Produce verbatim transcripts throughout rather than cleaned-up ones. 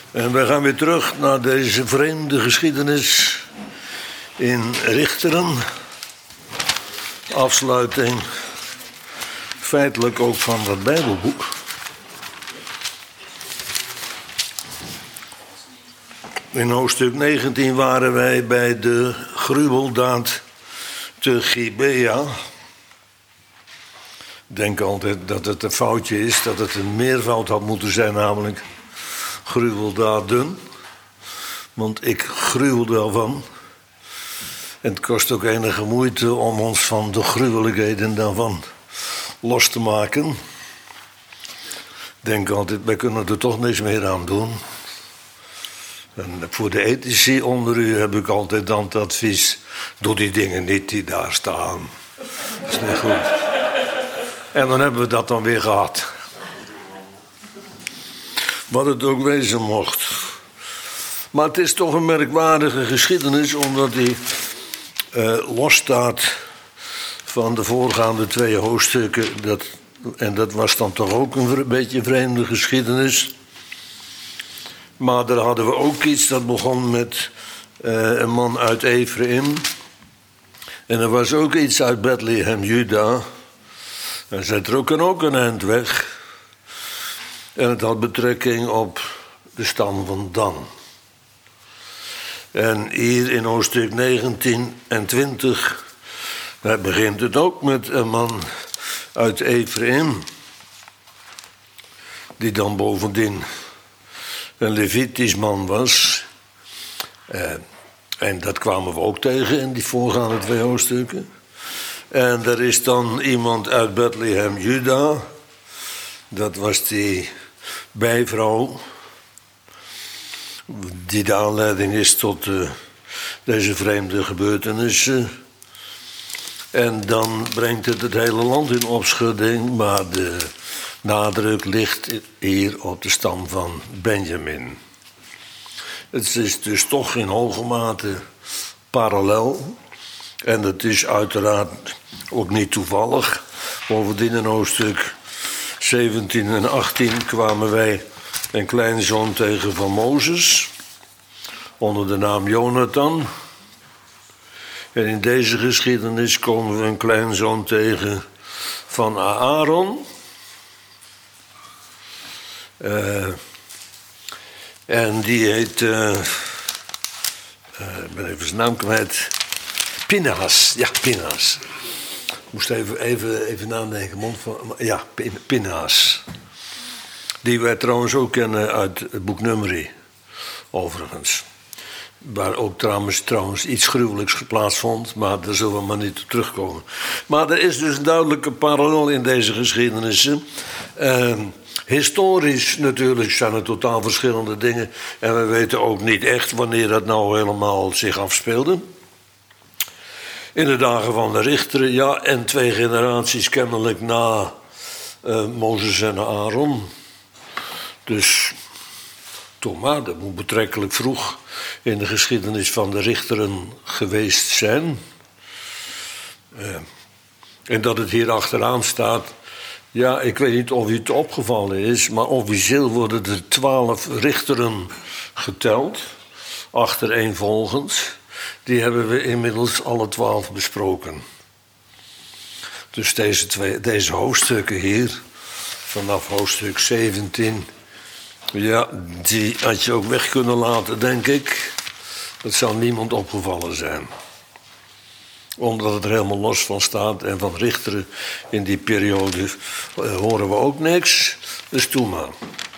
En we gaan weer terug naar deze vreemde geschiedenis in Richteren. Afsluiting feitelijk ook van dat Bijbelboek. In hoofdstuk negentien waren wij bij de gruweldaad te Gibea. Ik denk altijd dat het een foutje is, dat het een meervoud had moeten zijn, namelijk gruweldaden. Want ik gruwelde ervan. En het kost ook enige moeite om ons van de gruwelijkheden daarvan los te maken. Ik denk altijd, wij kunnen er toch niks meer aan doen. En voor de ethici onder u heb ik altijd dan het advies: doe die dingen niet die daar staan. Dat is niet goed. En dan hebben we dat dan weer gehad. Wat het ook wezen mocht. Maar het is toch een merkwaardige geschiedenis, omdat die uh, losstaat van de voorgaande twee hoofdstukken. Dat, en dat was dan toch ook een beetje vreemde geschiedenis. Maar daar hadden we ook iets, dat begon met uh, een man uit Ephraim. En er was ook iets uit Bethlehem, Juda. En zij trokken ook een eind weg. En het had betrekking op de stam van Dan. En hier in hoofdstuk negentien en twintig... daar begint het ook met een man uit Ephraim. Die dan bovendien een Levitisch man was. Eh, en dat kwamen we ook tegen in die voorgaande twee hoofdstukken. En er is dan iemand uit Bethlehem, Juda. Dat was die bijvrouw die de aanleiding is tot uh, deze vreemde gebeurtenissen. En dan brengt het het hele land in opschudding, maar de nadruk ligt hier op de stam van Benjamin. Het is dus toch in hoge mate parallel. En het is uiteraard ook niet toevallig. Bovendien in hoofdstuk zeventien en achttien kwamen wij een kleinzoon tegen van Mozes, onder de naam Jonathan. En in deze geschiedenis komen we een kleinzoon tegen van Aaron. Uh, en die heet, uh, uh, ik ben even zijn naam kwijt, Pinhas. Ja, Pinhas. Ik moest even, even, even nadenken. Mond van, ja, Pinhas. Die wij trouwens ook kennen uit het boek Numeri, overigens. Waar ook trouwens, trouwens iets gruwelijks plaatsvond, maar daar zullen we maar niet op terugkomen. Maar er is dus een duidelijke parallel in deze geschiedenissen. Uh, historisch natuurlijk zijn er totaal verschillende dingen. En we weten ook niet echt wanneer dat nou helemaal zich afspeelde. In de dagen van de richteren, ja, en twee generaties kennelijk na uh, Mozes en Aaron. Dus toch maar, dat moet betrekkelijk vroeg in de geschiedenis van de richteren geweest zijn. Uh, en dat het hier achteraan staat, ja, ik weet niet of u het opgevallen is, maar officieel worden er twaalf richteren geteld, achtereenvolgens. Die hebben we inmiddels alle twaalf besproken. Dus deze, twee, deze hoofdstukken hier, vanaf hoofdstuk zeventien... ja, die had je ook weg kunnen laten, denk ik. Dat zou niemand opgevallen zijn. Omdat het er helemaal los van staat. En van richteren in die periode uh, horen we ook niks. Dus doe maar.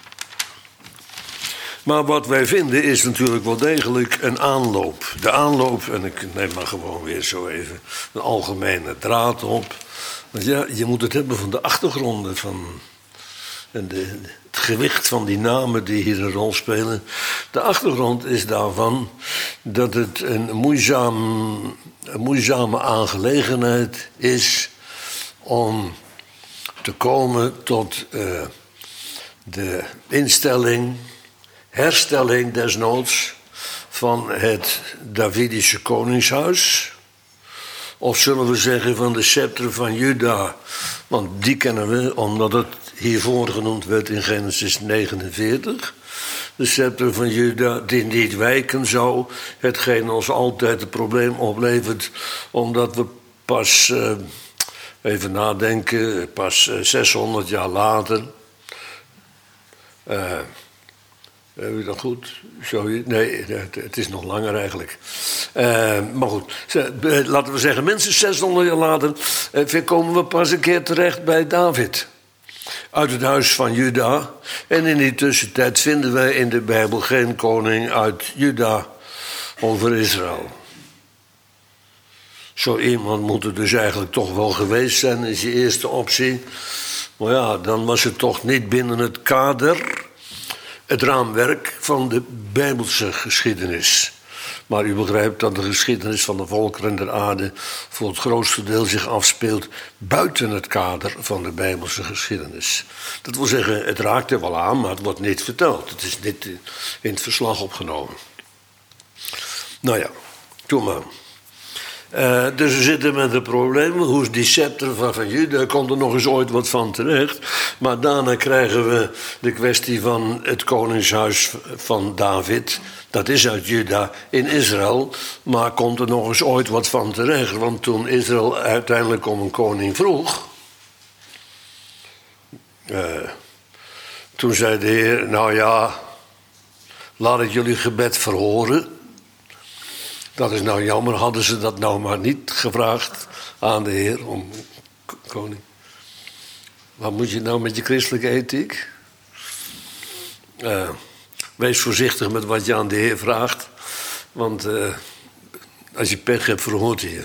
Maar wat wij vinden is natuurlijk wel degelijk een aanloop. De aanloop, en ik neem maar gewoon weer zo even een algemene draad op. Want ja, je moet het hebben van de achtergronden van en de, het gewicht van die namen die hier een rol spelen. De achtergrond is daarvan dat het een, moeizaam, een moeizame aangelegenheid is om te komen tot uh, de instelling, herstelling desnoods van het Davidische koningshuis. Of zullen we zeggen van de scepter van Juda. Want die kennen we omdat het hiervoor genoemd werd in Genesis negenenveertig. de scepter van Juda, die niet wijken zou. Hetgeen ons altijd een probleem oplevert, omdat we pas, uh, even nadenken, pas uh, zeshonderd jaar later. Uh, Heb je dat goed? Sorry. Nee, het is nog langer eigenlijk. Uh, maar goed, laten we zeggen, minstens zeshonderd jaar later uh, komen we pas een keer terecht bij David. Uit het huis van Juda. En in die tussentijd vinden wij in de Bijbel geen koning uit Juda over Israël. Zo iemand moet er dus eigenlijk toch wel geweest zijn, is je eerste optie. Maar ja, dan was het toch niet binnen het kader, het raamwerk van de Bijbelse geschiedenis. Maar u begrijpt dat de geschiedenis van de volkeren der aarde voor het grootste deel zich afspeelt buiten het kader van de Bijbelse geschiedenis. Dat wil zeggen, het raakt er wel aan, maar het wordt niet verteld. Het is niet in het verslag opgenomen. Nou ja, doe maar. Uh, dus we zitten met de problemen. Hoe is die scepter van, van Juda? Komt er nog eens ooit wat van terecht. Maar daarna krijgen we de kwestie van het koningshuis van David. Dat is uit Juda in Israël. Maar komt er nog eens ooit wat van terecht? Want toen Israël uiteindelijk om een koning vroeg, Uh, toen zei de Heer, nou ja, laat ik jullie gebed verhoren. Dat is nou jammer, hadden ze dat nou maar niet gevraagd aan de Heer om koning. Wat moet je nou met je christelijke ethiek? Uh, wees voorzichtig met wat je aan de Heer vraagt. Want uh, als je pech hebt, verhoort hij je.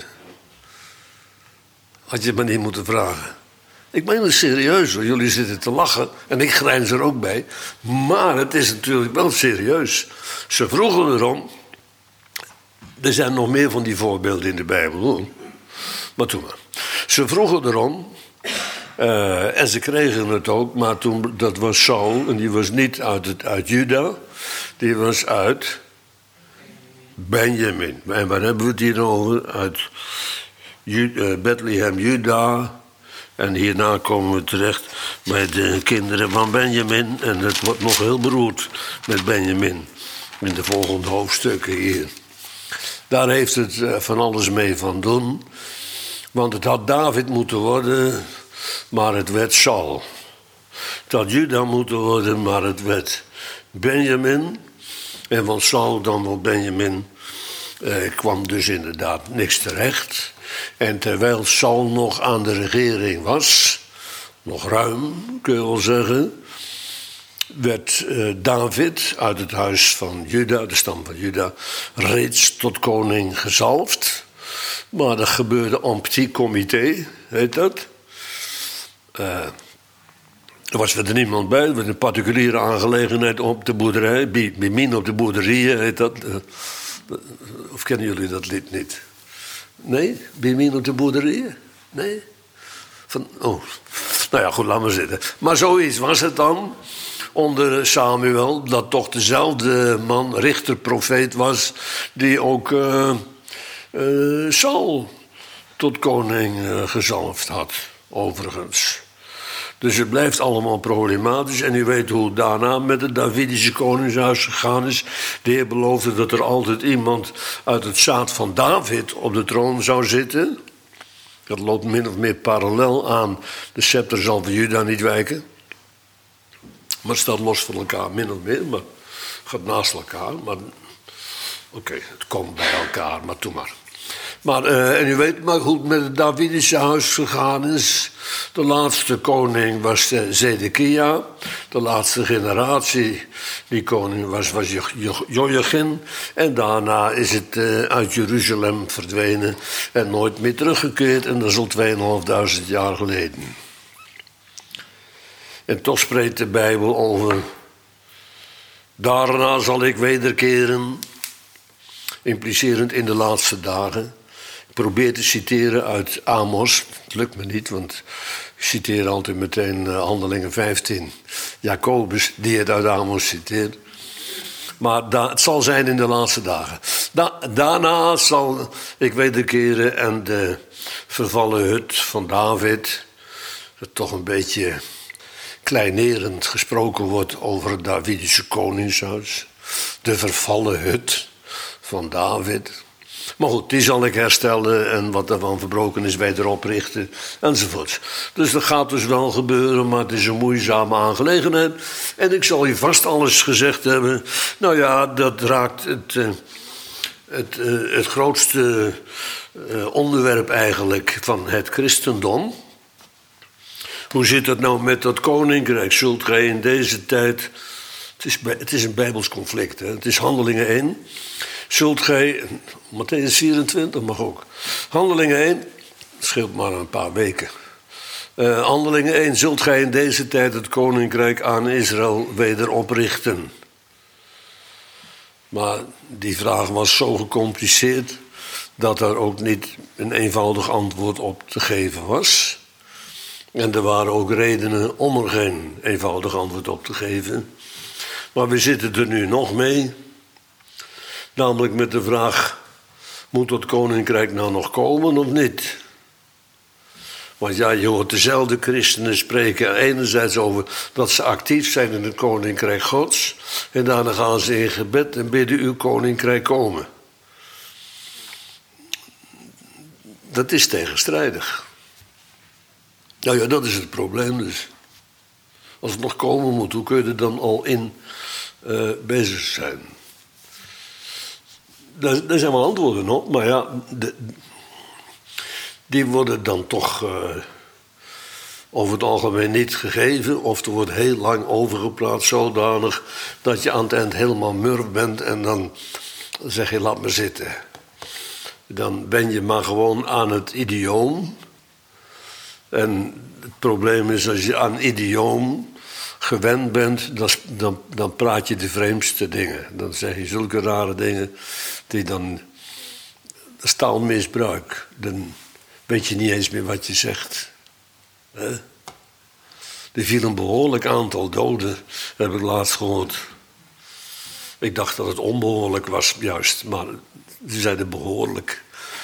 Had je het maar niet moeten vragen. Ik meen het serieus hoor, jullie zitten te lachen en ik grijns er ook bij. Maar het is natuurlijk wel serieus. Ze vroegen erom. Er zijn nog meer van die voorbeelden in de Bijbel hoor. Maar toen maar. Ze vroegen erom. Uh, en ze kregen het ook, maar toen, dat was Saul. En die was niet uit, het, uit Juda. Die was uit Benjamin. En waar hebben we het hier over? Uit uh, Bethlehem, Juda. En hierna komen we terecht bij de kinderen van Benjamin. En het wordt nog heel beroerd met Benjamin. In de volgende hoofdstukken hier. Daar heeft het van alles mee van doen. Want het had David moeten worden, maar het werd Saul. Het had Juda moeten worden, maar het werd Benjamin. En van Saul dan wel Benjamin eh, kwam dus inderdaad niks terecht. En terwijl Saul nog aan de regering was, nog ruim kun je wel zeggen, werd uh, David uit het huis van Juda, de stam van Juda, reeds tot koning gezalfd. Maar dat gebeurde en petit comité, heet dat. Uh, er was verder niemand bij, het was een particuliere aangelegenheid op de boerderij. Bimin op de boerderieën heet dat. Uh, of kennen jullie dat lied niet? Nee? Bimin op de boerderieën? Nee? Van, oh. Nou ja, goed, laat maar zitten. Maar zoiets was het dan. Onder Samuel, dat toch dezelfde man, richter, profeet was, die ook uh, uh, Saul tot koning uh, gezalfd had, overigens. Dus het blijft allemaal problematisch. En u weet hoe het daarna met het Davidische koningshuis gegaan is. De Heer beloofde dat er altijd iemand uit het zaad van David op de troon zou zitten. Dat loopt min of meer parallel aan. De scepter zal van Juda niet wijken. Maar het staat los van elkaar, min of meer. Maar gaat naast elkaar. Maar oké, okay, het komt bij elkaar, maar doe maar. Maar, uh, en u weet maar hoe het met het Davidische huis gegaan is. De laatste koning was uh, Zedekia. De laatste generatie die koning was, was Joachim. En daarna is het uh, uit Jeruzalem verdwenen en nooit meer teruggekeerd. En dat is al tweeënhalfduizend jaar geleden. En toch spreekt de Bijbel over. Daarna zal ik wederkeren. Implicerend in de laatste dagen. Ik probeer te citeren uit Amos. Het lukt me niet, want ik citeer altijd meteen uh, Handelingen vijftien. Jacobus, die het uit Amos citeert. Maar da- het zal zijn in de laatste dagen. Da- daarna zal ik wederkeren en de vervallen hut van David. Dat toch een beetje kleinerend gesproken wordt over het Davidische koningshuis. De vervallen hut van David. Maar goed, die zal ik herstellen en wat daarvan verbroken is weder oprichten enzovoort. Dus dat gaat dus wel gebeuren, maar het is een moeizame aangelegenheid. En ik zal je vast alles gezegd hebben. Nou ja, dat raakt het, uh, het, uh, het grootste uh, onderwerp eigenlijk van het christendom. Hoe zit het nou met dat koninkrijk? Zult gij in deze tijd... Het is, het is een bijbels conflict, hè? Het is Handelingen één. Zult gij... Mattheüs vierentwintig mag ook. Handelingen één, het scheelt maar een paar weken. Uh, Handelingen één, zult gij in deze tijd het koninkrijk aan Israël weder oprichten? Maar die vraag was zo gecompliceerd dat er ook niet een eenvoudig antwoord op te geven was. En er waren ook redenen om er geen eenvoudig antwoord op te geven. Maar we zitten er nu nog mee. Namelijk met de vraag, moet dat koninkrijk nou nog komen of niet? Want ja, je hoort dezelfde christenen spreken enerzijds over dat ze actief zijn in het koninkrijk Gods. En daarna gaan ze in gebed en bidden uw koninkrijk komen. Dat is tegenstrijdig. Nou ja, dat is het probleem dus. Als het nog komen moet, hoe kun je er dan al in uh, bezig zijn? Daar, daar zijn wel antwoorden op, maar ja, de, die worden dan toch uh, over het algemeen niet gegeven. Of er wordt heel lang overgepraat, zodanig dat je aan het eind helemaal murf bent en dan zeg je, laat maar zitten. Dan ben je maar gewoon aan het idioom. En het probleem is, als je aan idioom gewend bent, dan, dan, dan praat je de vreemdste dingen. Dan zeg je zulke rare dingen die dan... Dat is taalmisbruik. Dan weet je niet eens meer wat je zegt. He? Er viel een behoorlijk aantal doden, heb ik laatst gehoord. Ik dacht dat het onbehoorlijk was, juist. Maar ze zeiden behoorlijk.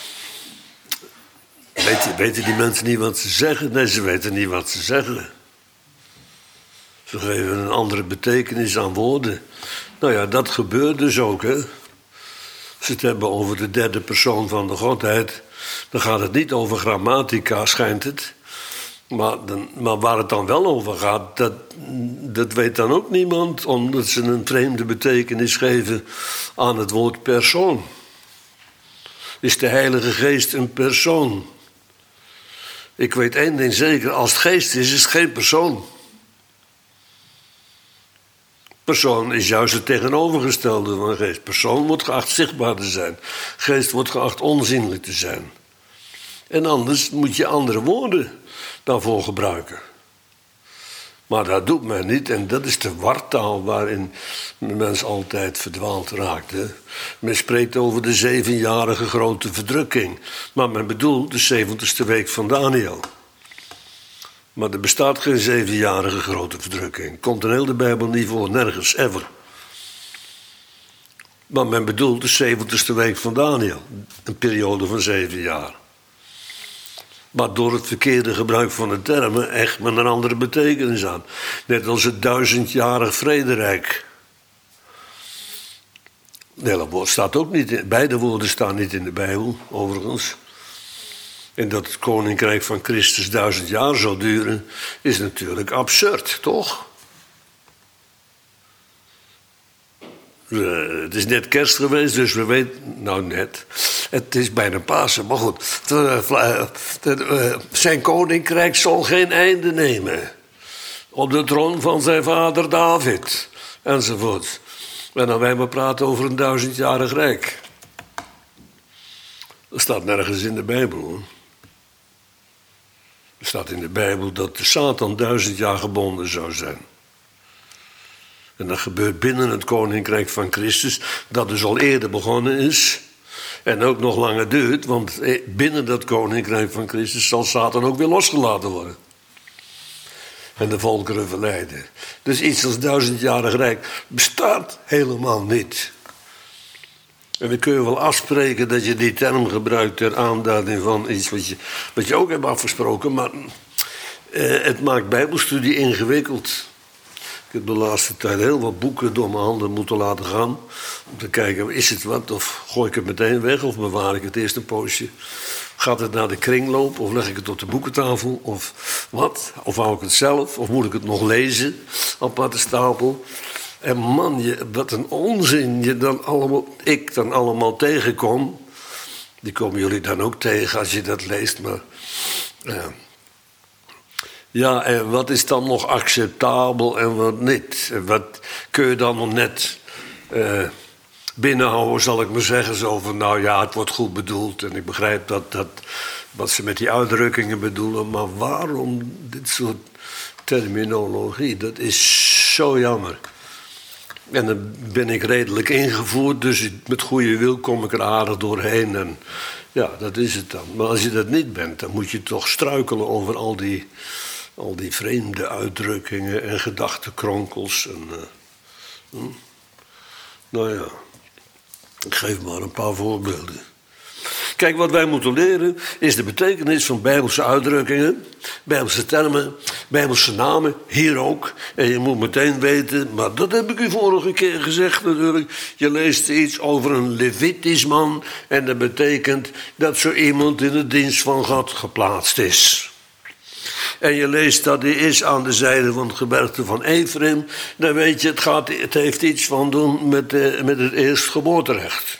Weten, weten die mensen niet wat ze zeggen? Nee, ze weten niet wat ze zeggen. Ze geven een andere betekenis aan woorden. Nou ja, dat gebeurt dus ook, hè. Als ze het hebben over de derde persoon van de Godheid, dan gaat het niet over grammatica, schijnt het. Maar, dan, maar waar het dan wel over gaat, dat, dat weet dan ook niemand, omdat ze een vreemde betekenis geven aan het woord persoon. Is de Heilige Geest een persoon? Ik weet één ding zeker, als het geest is, is het geen persoon. Persoon is juist het tegenovergestelde van geest. Persoon wordt geacht zichtbaar te zijn. Geest wordt geacht onzienlijk te zijn. En anders moet je andere woorden daarvoor gebruiken. Maar dat doet men niet en dat is de wartaal waarin de mens altijd verdwaald raakt. Hè. Men spreekt over de zevenjarige grote verdrukking. Maar men bedoelt de zeventigste week van Daniel. Maar er bestaat geen zevenjarige grote verdrukking. Komt in heel de Bijbel niet voor, nergens, ever. Maar men bedoelt de zeventigste week van Daniel. Een periode van zeven jaar. Maar door het verkeerde gebruik van de termen echt met een andere betekenis aan. Net als het duizendjarig vrederijk. Nee, dat woord staat ook niet in, beide woorden staan niet in de Bijbel, overigens. En dat het koninkrijk van Christus duizend jaar zou duren, is natuurlijk absurd, toch? Uh, het is net kerst geweest, dus we weten... Nou, net. Het is bijna Pasen, maar goed. Zijn koninkrijk zal geen einde nemen. Op de troon van zijn vader David. Enzovoort. En dan wij maar praten over een duizendjarig rijk. Dat staat nergens in de Bijbel, hoor. Er staat in de Bijbel dat de Satan duizend jaar gebonden zou zijn. En dat gebeurt binnen het koninkrijk van Christus, dat dus al eerder begonnen is. En ook nog langer duurt, want binnen dat koninkrijk van Christus zal Satan ook weer losgelaten worden. En de volkeren verleiden. Dus iets als duizendjarig rijk bestaat helemaal niet. En dan kun je wel afspreken dat je die term gebruikt ter aanduiding van iets wat je, wat je ook hebt afgesproken. Maar Uh, het maakt bijbelstudie ingewikkeld. Ik heb de laatste tijd heel wat boeken door mijn handen moeten laten gaan. Om te kijken, is het wat? Of gooi ik het meteen weg? Of bewaar ik het eerst een poosje? Gaat het naar de kringloop? Of leg ik het op de boekentafel? Of wat? Of hou ik het zelf? Of moet ik het nog lezen? Aparte stapel. En man, je, wat een onzin je dan allemaal, ik dan allemaal tegenkom. Die komen jullie dan ook tegen als je dat leest. Maar uh, ja, en wat is dan nog acceptabel en wat niet? En wat kun je dan nog net uh, binnenhouden, zal ik maar zeggen. Zo van, nou ja, het wordt goed bedoeld. En ik begrijp dat, dat wat ze met die uitdrukkingen bedoelen. Maar waarom dit soort terminologie? Dat is zo jammer. En dan ben ik redelijk ingevoerd, dus met goede wil kom ik er aardig doorheen. En ja, dat is het dan. Maar als je dat niet bent, dan moet je toch struikelen over al die, al die vreemde uitdrukkingen en gedachtenkronkels. En, uh, hm. Nou ja, ik geef maar een paar voorbeelden. Kijk, wat wij moeten leren is de betekenis van bijbelse uitdrukkingen, bijbelse termen, bijbelse namen, hier ook. En je moet meteen weten, maar dat heb ik u vorige keer gezegd natuurlijk. Je leest iets over een Levitisch man en dat betekent dat zo iemand in de dienst van God geplaatst is. En je leest dat hij is aan de zijde van het gebergte van Ephraim, dan weet je, het, gaat, het heeft iets van doen met, de, met het eerstgeboorterecht.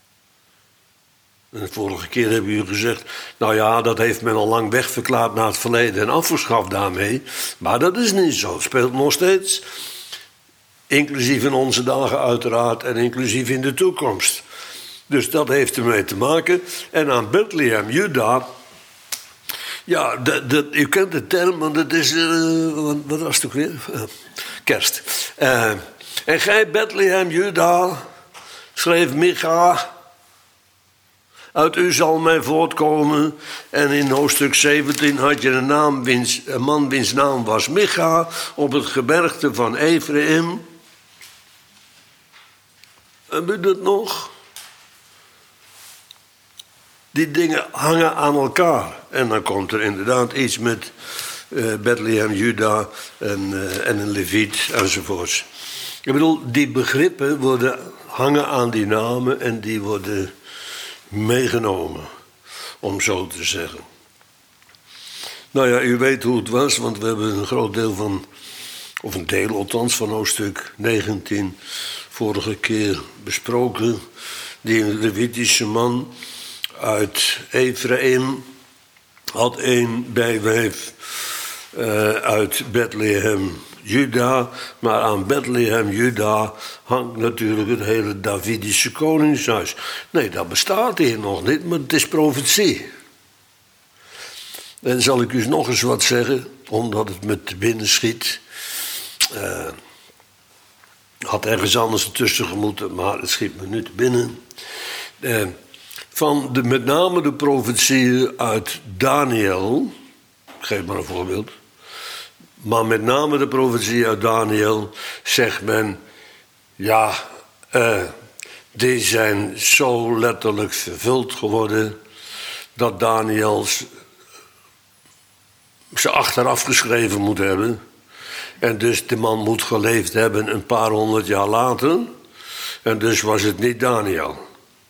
En de vorige keer hebben u gezegd, nou ja, dat heeft men al lang wegverklaard naar het verleden en afgeschaft daarmee. Maar dat is niet zo, het speelt nog steeds. Inclusief in onze dagen uiteraard en inclusief in de toekomst. Dus dat heeft ermee te maken. En aan Bethlehem, Juda, ja, dat, dat, u kent de term, want dat is, uh, wat, wat was het ook weer? Uh, kerst. Uh, en gij Bethlehem, Juda, schreef Micha, uit u zal mij voortkomen. En in hoofdstuk zeventien had je een, naam, wiens, een man wiens naam was Micha, op het gebergte van Ephraim. Heb je dat nog? Die dingen hangen aan elkaar. En dan komt er inderdaad iets met uh, Bethlehem, Juda en, uh, en een Leviet enzovoorts. Ik bedoel, die begrippen worden, hangen aan die namen en die worden meegenomen, om zo te zeggen. Nou ja, u weet hoe het was, want we hebben een groot deel van, of een deel althans van hoofdstuk negentien vorige keer besproken. Die Levitische man uit Ephraim had een bijwijf uh, uit Bethlehem, Juda, maar aan Bethlehem, Juda hangt natuurlijk het hele Davidische koningshuis. Nee, dat bestaat hier nog niet, maar het is profetie. En zal ik u nog eens wat zeggen, omdat het me te binnen schiet. Uh, had ergens anders ertussen gemoeten, maar het schiet me nu te binnen. Uh, van de, met name de profetieën uit Daniel, ik geef maar een voorbeeld. Maar met name de profetie uit Daniel zegt men, ja, uh, die zijn zo letterlijk vervuld geworden dat Daniel ze achteraf geschreven moet hebben. En dus de man moet geleefd hebben een paar honderd jaar later. En dus was het niet Daniel.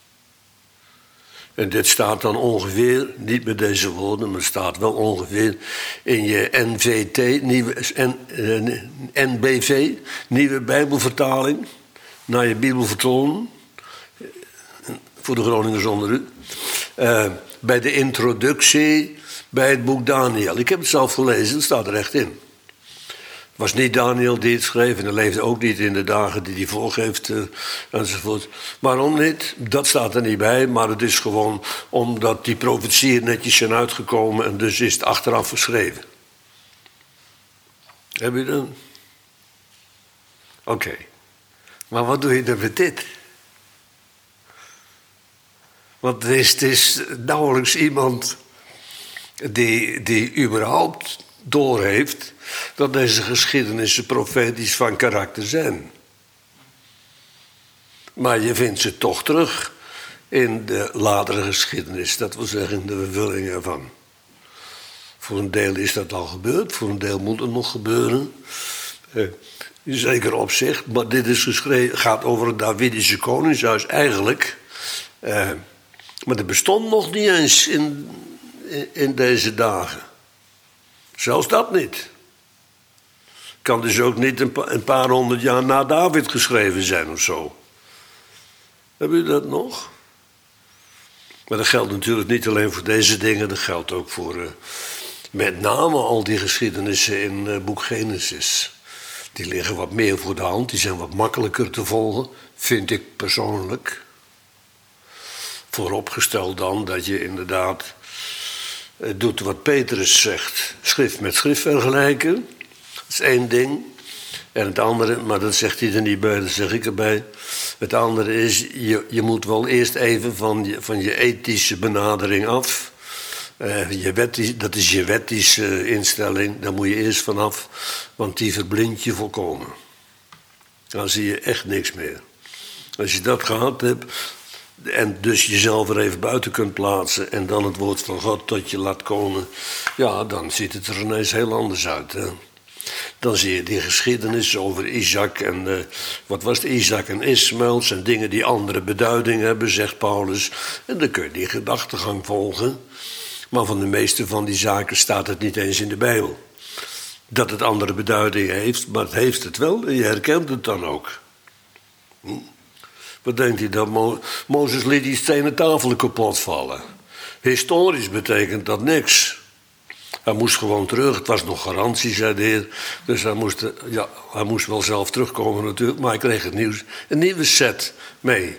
En dit staat dan ongeveer, niet met deze woorden, maar het staat wel ongeveer in je N V T, nieuwe, N B V, nieuwe Bijbelvertaling, naar je Bibelvertoning, voor de Groningers onder u, uh, bij de introductie bij het boek Daniel. Ik heb het zelf gelezen, het staat er echt in. Het was niet Daniel die het schreef en hij leefde ook niet in de dagen die hij voorgeeft uh, enzovoort. Waarom niet? Dat staat er niet bij, maar het is gewoon omdat die profetieën netjes zijn uitgekomen en dus is het achteraf geschreven. Heb je dat? Oké. Okay. Maar wat doe je dan met dit? Want er is, het is nauwelijks iemand die, die überhaupt doorheeft dat deze geschiedenissen profetisch van karakter zijn. Maar je vindt ze toch terug in de latere geschiedenis, dat wil zeggen in de vervulling ervan. Voor een deel is dat al gebeurd, voor een deel moet het nog gebeuren. Uh, in zeker opzicht, maar dit is geschreven, gaat over het Davidische koningshuis eigenlijk. Uh, maar dat bestond nog niet eens in, in, in deze dagen. Zelfs dat niet. Kan dus ook niet een, pa- een paar honderd jaar na David geschreven zijn of zo. Hebben jullie dat nog? Maar dat geldt natuurlijk niet alleen voor deze dingen, dat geldt ook voor uh, met name al die geschiedenissen in uh, boek Genesis. Die liggen wat meer voor de hand, die zijn wat makkelijker te volgen, vind ik persoonlijk. Vooropgesteld dan dat je inderdaad uh, doet wat Petrus zegt, schrift met schrift vergelijken. Dat is één ding. En het andere, maar dat zegt hij er niet bij, dat zeg ik erbij. Het andere is, je, je moet wel eerst even van je, van je ethische benadering af. Uh, je wettisch, dat is je wettische instelling, daar moet je eerst vanaf. Want die verblindt je volkomen. Dan zie je echt niks meer. Als je dat gehad hebt, en dus jezelf er even buiten kunt plaatsen en dan het woord van God tot je laat komen, ja, dan ziet het er ineens heel anders uit, hè. Dan zie je die geschiedenis over Isaac en uh, wat was het, Isaac en Ismaël, zijn dingen die andere beduiding hebben, zegt Paulus. En dan kun je die gedachtegang volgen. Maar van de meeste van die zaken staat het niet eens in de Bijbel. Dat het andere beduiding heeft, maar het heeft het wel en je herkent het dan ook. Hm? Wat denkt hij dan? Mo- Mozes liet die stenen tafelen kapot vallen. Historisch betekent dat niks. Hij moest gewoon terug, het was nog garantie, zei de Heer. Dus hij moest, ja, hij moest wel zelf terugkomen natuurlijk, maar hij kreeg het nieuws, een nieuwe set mee.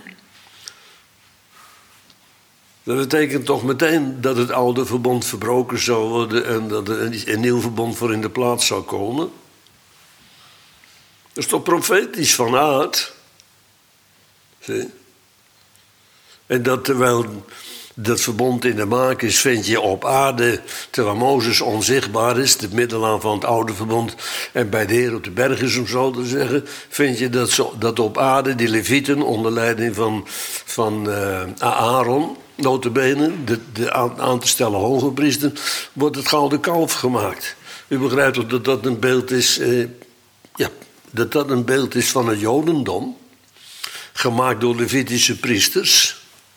Dat betekent toch meteen dat het oude verbond verbroken zou worden en dat er een, een nieuw verbond voor in de plaats zou komen. Dat is toch profetisch van aard? Zie? En dat terwijl dat verbond in de maak is, vind je op aarde, terwijl Mozes onzichtbaar is, de middelaan van het oude verbond, en bij de Heer op de berg is, om zo te zeggen, vind je dat, zo, dat op aarde die Levieten onder leiding van, van uh, Aaron, nota bene, de, de aan, aan te stellen hoge priester, wordt het gouden kalf gemaakt. U begrijpt toch dat dat een beeld is, uh, ja, dat dat een beeld is van het Jodendom, gemaakt door Levitische priesters.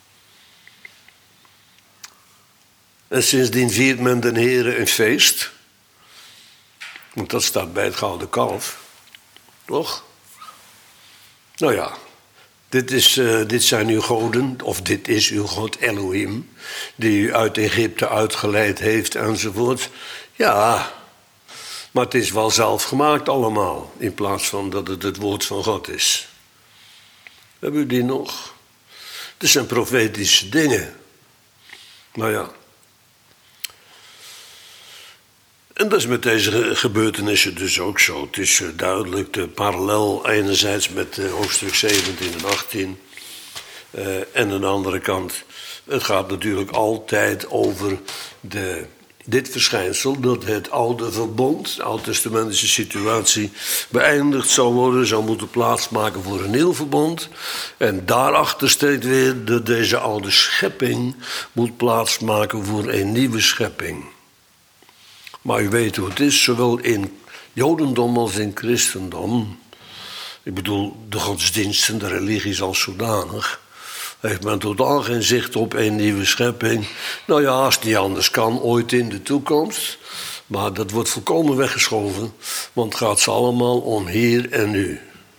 En sindsdien viert men den Heere een feest. Want dat staat bij het gouden kalf. Toch? Nou ja, dit, is, uh, dit zijn uw goden, of dit is uw God Elohim, die u uit Egypte uitgeleid heeft enzovoort. Ja, maar het is wel zelf gemaakt allemaal, in plaats van dat het het woord van God is. Hebben u die nog? Het zijn profetische dingen. Nou ja. En dat is met deze gebeurtenissen dus ook zo. Het is duidelijk de parallel enerzijds met hoofdstuk zeventien en achttien. Uh, en aan de andere kant, het gaat natuurlijk altijd over de, dit verschijnsel, dat het oude verbond, de oud-testamentische situatie, beëindigd zou worden, zou moeten plaatsmaken voor een nieuw verbond. En daarachter steekt weer dat deze oude schepping moet plaatsmaken voor een nieuwe schepping. Maar u weet hoe het is, zowel in Jodendom als in christendom. Ik bedoel, de godsdiensten, de religies als zodanig. Heeft men totaal geen zicht op een nieuwe schepping. Nou ja, als het niet anders kan, ooit in de toekomst. Maar dat wordt volkomen weggeschoven, want het gaat ze allemaal om hier en nu.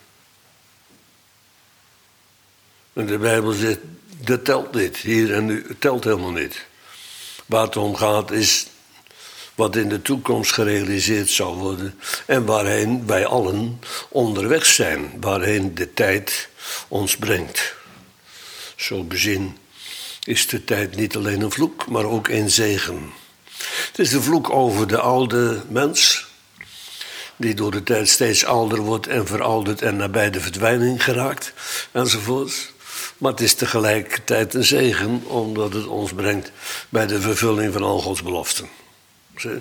En de Bijbel zegt, dat telt niet, hier en nu, het telt helemaal niet. Waar het om gaat is wat in de toekomst gerealiseerd zal worden en waarheen wij allen onderweg zijn, waarheen de tijd ons brengt. Zo bezien is de tijd niet alleen een vloek, maar ook een zegen. Het is de vloek over de oude mens, die door de tijd steeds ouder wordt en verouderd en nabij de verdwijning geraakt, enzovoort. Maar het is tegelijkertijd een zegen, omdat het ons brengt bij de vervulling van al Gods beloften. Zie?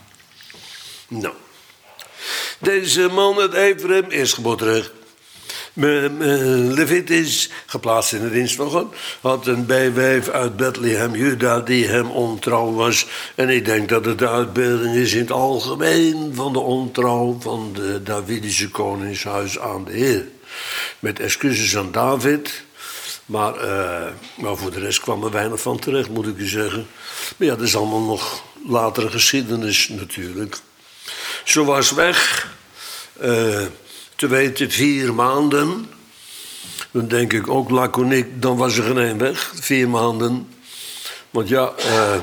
Nou, deze man uit Ephraim, eerstgeboorterecht, Leviticus, geplaatst in de dienst van God, had een bijwijf uit Bethlehem, Juda, die hem ontrouw was. En ik denk dat het de uitbeelding is in het algemeen van de ontrouw van de Davidische koningshuis aan de Heer. Met excuses aan David, maar, uh, maar voor de rest kwam er weinig van terecht, moet ik u zeggen. Maar ja, dat is allemaal nog latere geschiedenis natuurlijk. Ze was weg, uh, te weten vier maanden. Dan denk ik ook laconiek, dan was er geen één weg, vier maanden. Want ja,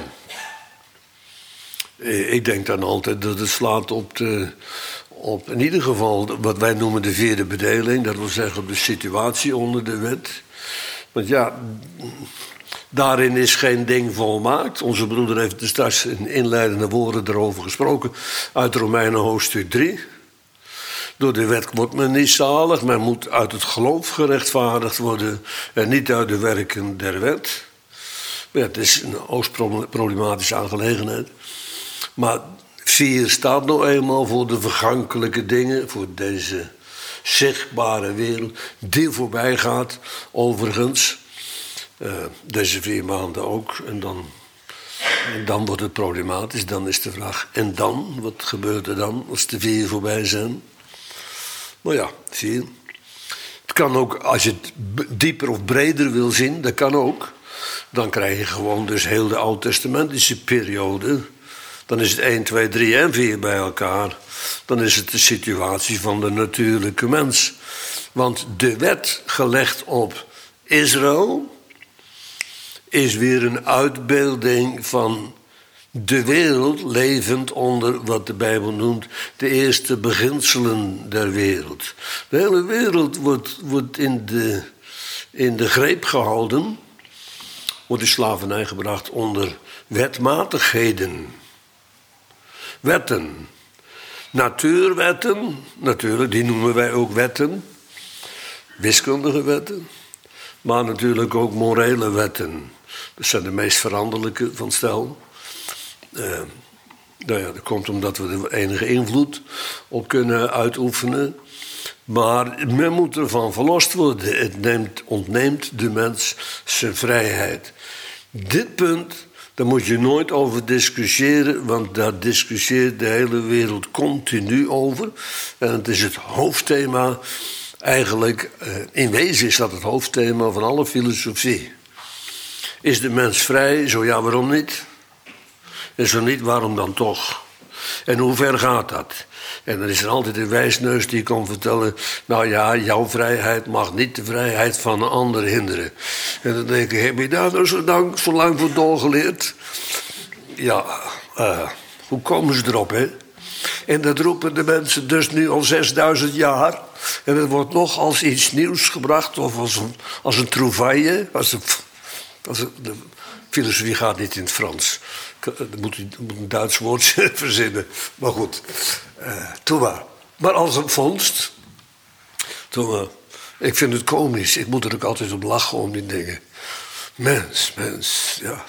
uh, ik denk dan altijd dat het slaat op, de, op in ieder geval wat wij noemen de vierde bedeling. Dat wil zeggen op de situatie onder de wet. Want ja, daarin is geen ding volmaakt. Onze broeder heeft er straks in inleidende woorden erover gesproken. Uit Romeinen hoofdstuk drie. Door de wet wordt men niet zalig. Men moet uit het geloof gerechtvaardigd worden. En niet uit de werken der wet. Ja, het is een hoogst problematische aangelegenheid. Maar vier staat nou eenmaal voor de vergankelijke dingen. Voor deze zichtbare wereld. Die voorbij gaat, overigens. Uh, deze vier maanden ook. En dan, en dan wordt het problematisch. Dan is de vraag, en dan? Wat gebeurt er dan als de vier voorbij zijn? Maar ja, vier. Het kan ook, als je het dieper of breder wil zien, dat kan ook. Dan krijg je gewoon dus heel de oud-testamentische periode. Dan is het één, twee, drie en vier bij elkaar. Dan is het de situatie van de natuurlijke mens. Want de wet gelegd op Israël is weer een uitbeelding van de wereld levend onder wat de Bijbel noemt de eerste beginselen der wereld. De hele wereld wordt, wordt in, de, in de greep gehouden, wordt de slavernij gebracht onder wetmatigheden. Wetten. Natuurwetten, natuurlijk, die noemen wij ook wetten. Wiskundige wetten. Maar natuurlijk ook morele wetten. Dat zijn de meest veranderlijke van stel. Uh, nou ja, dat komt omdat we er enige invloed op kunnen uitoefenen. Maar men moet ervan verlost worden. Het neemt, ontneemt de mens zijn vrijheid. Dit punt, daar moet je nooit over discussiëren, want daar discussieert de hele wereld continu over. En het is het hoofdthema, eigenlijk, in wezen is dat het hoofdthema van alle filosofie. Is de mens vrij? Zo ja, waarom niet? En zo niet, waarom dan toch? En hoe ver gaat dat? En dan is er altijd een wijsneus die kan vertellen, nou ja, jouw vrijheid mag niet de vrijheid van een ander hinderen. En dan denk ik, heb je daar nou zo lang, zo lang voor doorgeleerd? Ja, uh, hoe komen ze erop, hè? En dat roepen de mensen dus nu al zesduizend jaar. En het wordt nog als iets nieuws gebracht, of als een, als een trouvaille. Als een, als een, de filosofie gaat niet in het Frans. Dan moet je een Duits woord verzinnen. Maar goed, uh, toen maar. Maar als een vondst. Toen maar. Ik vind het komisch. Ik moet er ook altijd op lachen om die dingen. Mens, mens, ja.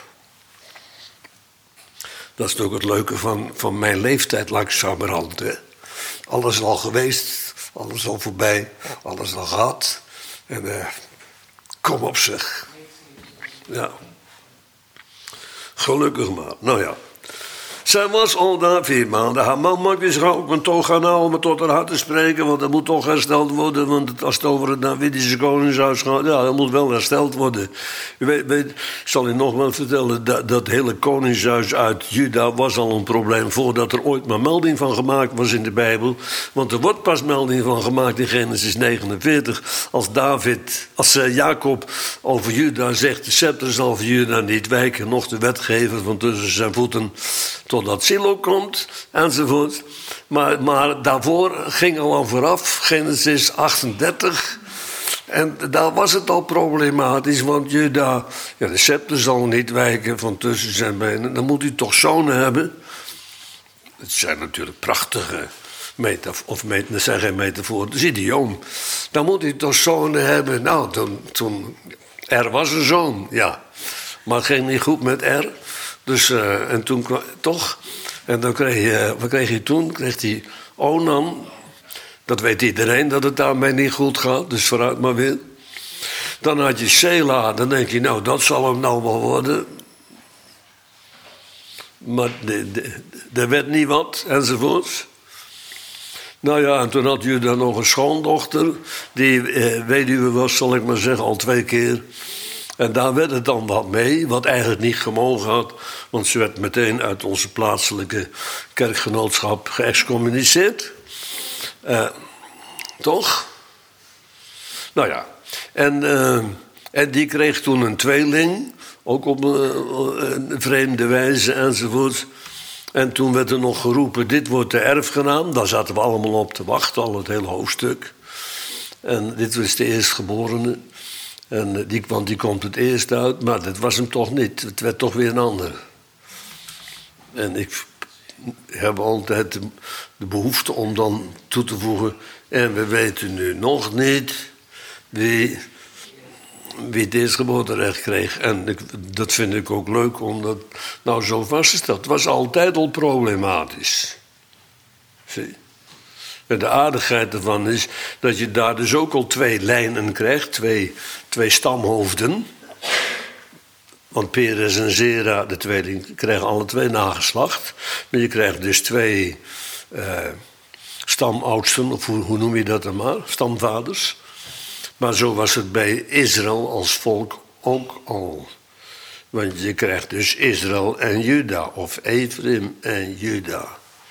Dat is ook het leuke van, van mijn leeftijd langzamerhand. Hè. Alles is al geweest, alles al voorbij, alles al gehad. En uh, kom op zeg. Ja. Gelukkig maar. Nou ja. Zij was al na vier maanden. Haar man maakte zich ook een toog gaan halen om het tot haar hart te spreken. Want dat moet toch hersteld worden. Want als het over het Davidische koningshuis gaat, ja, dat moet wel hersteld worden. U weet, weet, ik zal u nog wel vertellen. Dat, dat hele koningshuis uit Juda was al een probleem voordat er ooit maar melding van gemaakt was in de Bijbel. Want er wordt pas melding van gemaakt in Genesis negenenveertig. Als David, als uh, Jacob over Juda zegt, de scepter zal voor Juda niet wijken. Nog de wetgever van tussen zijn voeten totdat Silo komt, enzovoort. Maar, maar daarvoor ging al aan vooraf, Genesis achtendertig. En daar was het al problematisch, want Juda, ja, de scepter zal niet wijken van tussen zijn benen. Dan moet hij toch zonen hebben. Het zijn natuurlijk prachtige metaforen, of met, dat zijn geen metaforen, het is idioom. Dan moet hij toch zonen hebben. Nou, toen, toen er was een zoon, ja. Maar het ging niet goed met R. Dus, uh, en toen toch, en dan kreeg je, wat kreeg je toen? Kreeg hij Onan, Dat weet iedereen dat het daarmee niet goed gaat, dus vooruit maar weer. Dan had je Sela, dan denk je, nou, dat zal hem nou wel worden. Maar er werd niet wat, enzovoorts. Nou ja, en toen had je dan nog een schoondochter. Die eh, weduwe was, zal ik maar zeggen, al twee keer. En daar werd het dan wat mee, wat eigenlijk niet gemogen had. Want ze werd meteen uit onze plaatselijke kerkgenootschap geëxcommuniceerd. Uh, toch? Nou ja, en, uh, en die kreeg toen een tweeling. Ook op een, een vreemde wijze enzovoort. En toen werd er nog geroepen, dit wordt de erfgenaam. Daar zaten we allemaal op te wachten, al het hele hoofdstuk. En dit was de eerstgeborene. En die, want die komt het eerst uit, maar dat was hem toch niet. Het werd toch weer een ander. En ik heb altijd de, de behoefte om dan toe te voegen... en we weten nu nog niet wie, wie het eerstgeboorterecht kreeg. En ik, dat vind ik ook leuk, omdat nou zo vastgesteld. Het was altijd al problematisch. Zie. En de aardigheid ervan is dat je daar dus ook al twee lijnen krijgt, twee, twee stamhoofden. Want Peres en Zera, de tweeling, krijgen alle twee nageslacht. Maar je krijgt dus twee uh, stamoudsten, of hoe, hoe noem je dat dan maar, stamvaders. Maar zo was het bij Israël als volk ook al. Want je krijgt dus Israël en Juda, of Ephraim en Juda.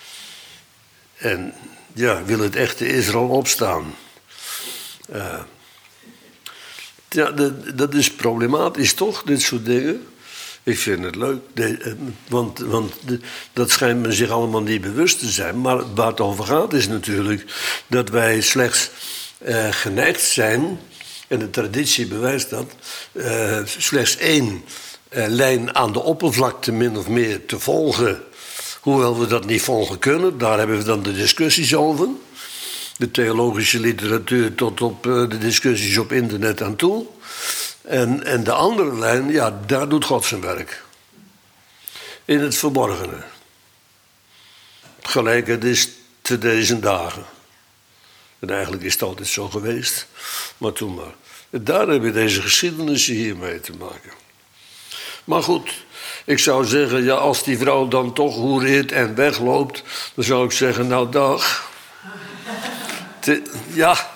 En ja, wil het echte Israël opstaan? Uh, ja, dat, dat is problematisch toch, dit soort dingen? Ik vind het leuk, de, want, want de, dat schijnt men zich allemaal niet bewust te zijn. Maar waar het over gaat is natuurlijk dat wij slechts uh, geneigd zijn... en de traditie bewijst dat... Uh, slechts één uh, lijn aan de oppervlakte min of meer te volgen... Hoewel we dat niet volgen kunnen, daar hebben we dan de discussies over. De theologische literatuur tot op de discussies op internet aan toe. En, en de andere lijn, ja, daar doet God zijn werk. In het verborgene. Gelijk het is te deze dagen. En eigenlijk is het altijd zo geweest. Maar toen maar. Daar hebben we deze geschiedenissen hier mee te maken. Maar goed... Ik zou zeggen, ja, als die vrouw dan toch hoereert en wegloopt... dan zou ik zeggen, nou dag. Te, ja.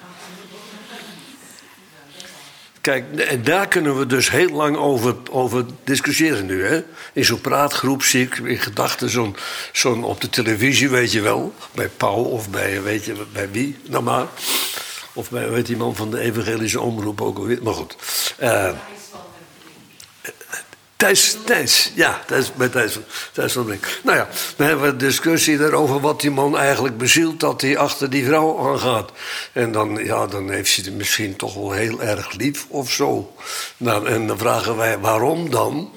Kijk, en daar kunnen we dus heel lang over, over discussiëren nu, hè. In zo'n praatgroep zie ik in gedachten zo'n, zo'n op de televisie, weet je wel... bij Pauw of bij, weet je, bij wie, nou maar... of bij, weet die man van de evangelische omroep ook alweer, maar goed... Uh, Thijs, Thijs, ja, Thijs, bij Thijs, Thijs van Brink. Nou ja, dan hebben we een discussie daarover wat die man eigenlijk bezielt... dat hij achter die vrouw aangaat. En dan, ja, dan heeft ze het misschien toch wel heel erg lief of zo. Nou, en dan vragen wij, waarom dan?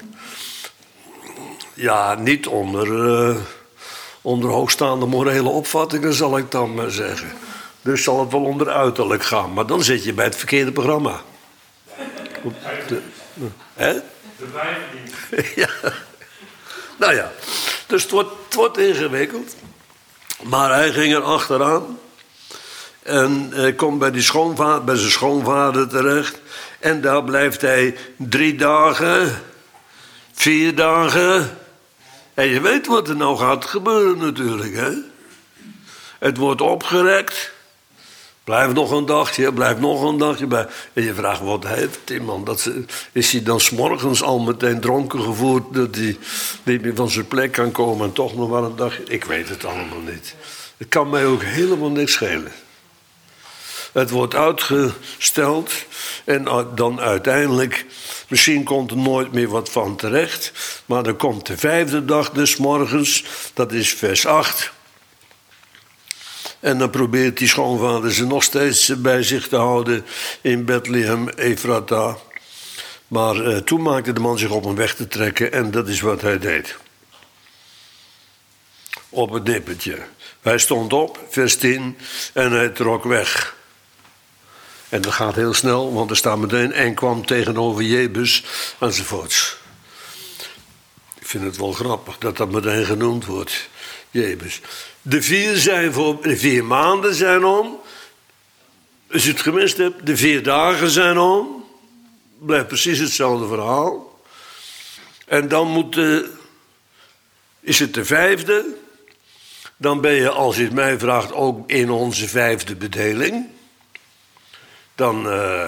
Ja, niet onder, uh, onder hoogstaande morele opvattingen, zal ik dan maar zeggen. Dus zal het wel onder uiterlijk gaan. Maar dan zit je bij het verkeerde programma. De, uh, hè? De vijfde. Ja. Nou ja, dus het wordt, het wordt ingewikkeld. Maar hij ging er achteraan. En hij komt bij, die schoonvader, bij zijn schoonvader terecht. En daar blijft hij drie dagen, vier dagen. En je weet wat er nou gaat gebeuren natuurlijk, hè. Het wordt opgerekt. Blijf nog een dagje, blijf nog een dagje bij. En je vraagt, wat heeft die man? Dat ze, is hij dan 's morgens al meteen dronken gevoerd... dat hij niet meer van zijn plek kan komen en toch nog maar een dagje? Ik weet het allemaal niet. Het kan mij ook helemaal niks schelen. Het wordt uitgesteld en dan uiteindelijk... misschien komt er nooit meer wat van terecht... maar dan komt de vijfde dag dus 's morgens, dat is vers acht... En dan probeert die schoonvader ze nog steeds bij zich te houden in Bethlehem, Ephrata. Maar uh, toen maakte de man zich op om weg te trekken en dat is wat hij deed. Op het nippertje. Hij stond op, vers tien, en hij trok weg. En dat gaat heel snel, want er staat meteen en kwam tegenover Jebus enzovoorts. vind het wel grappig dat dat meteen genoemd wordt. Jebus. De vier, zijn voor, de vier maanden zijn om. Als je het gemist hebt, de vier dagen zijn om. Blijft precies hetzelfde verhaal. En dan moet de, is het de vijfde. Dan ben je, als je het mij vraagt, ook in onze vijfde bedeling. Dan, uh,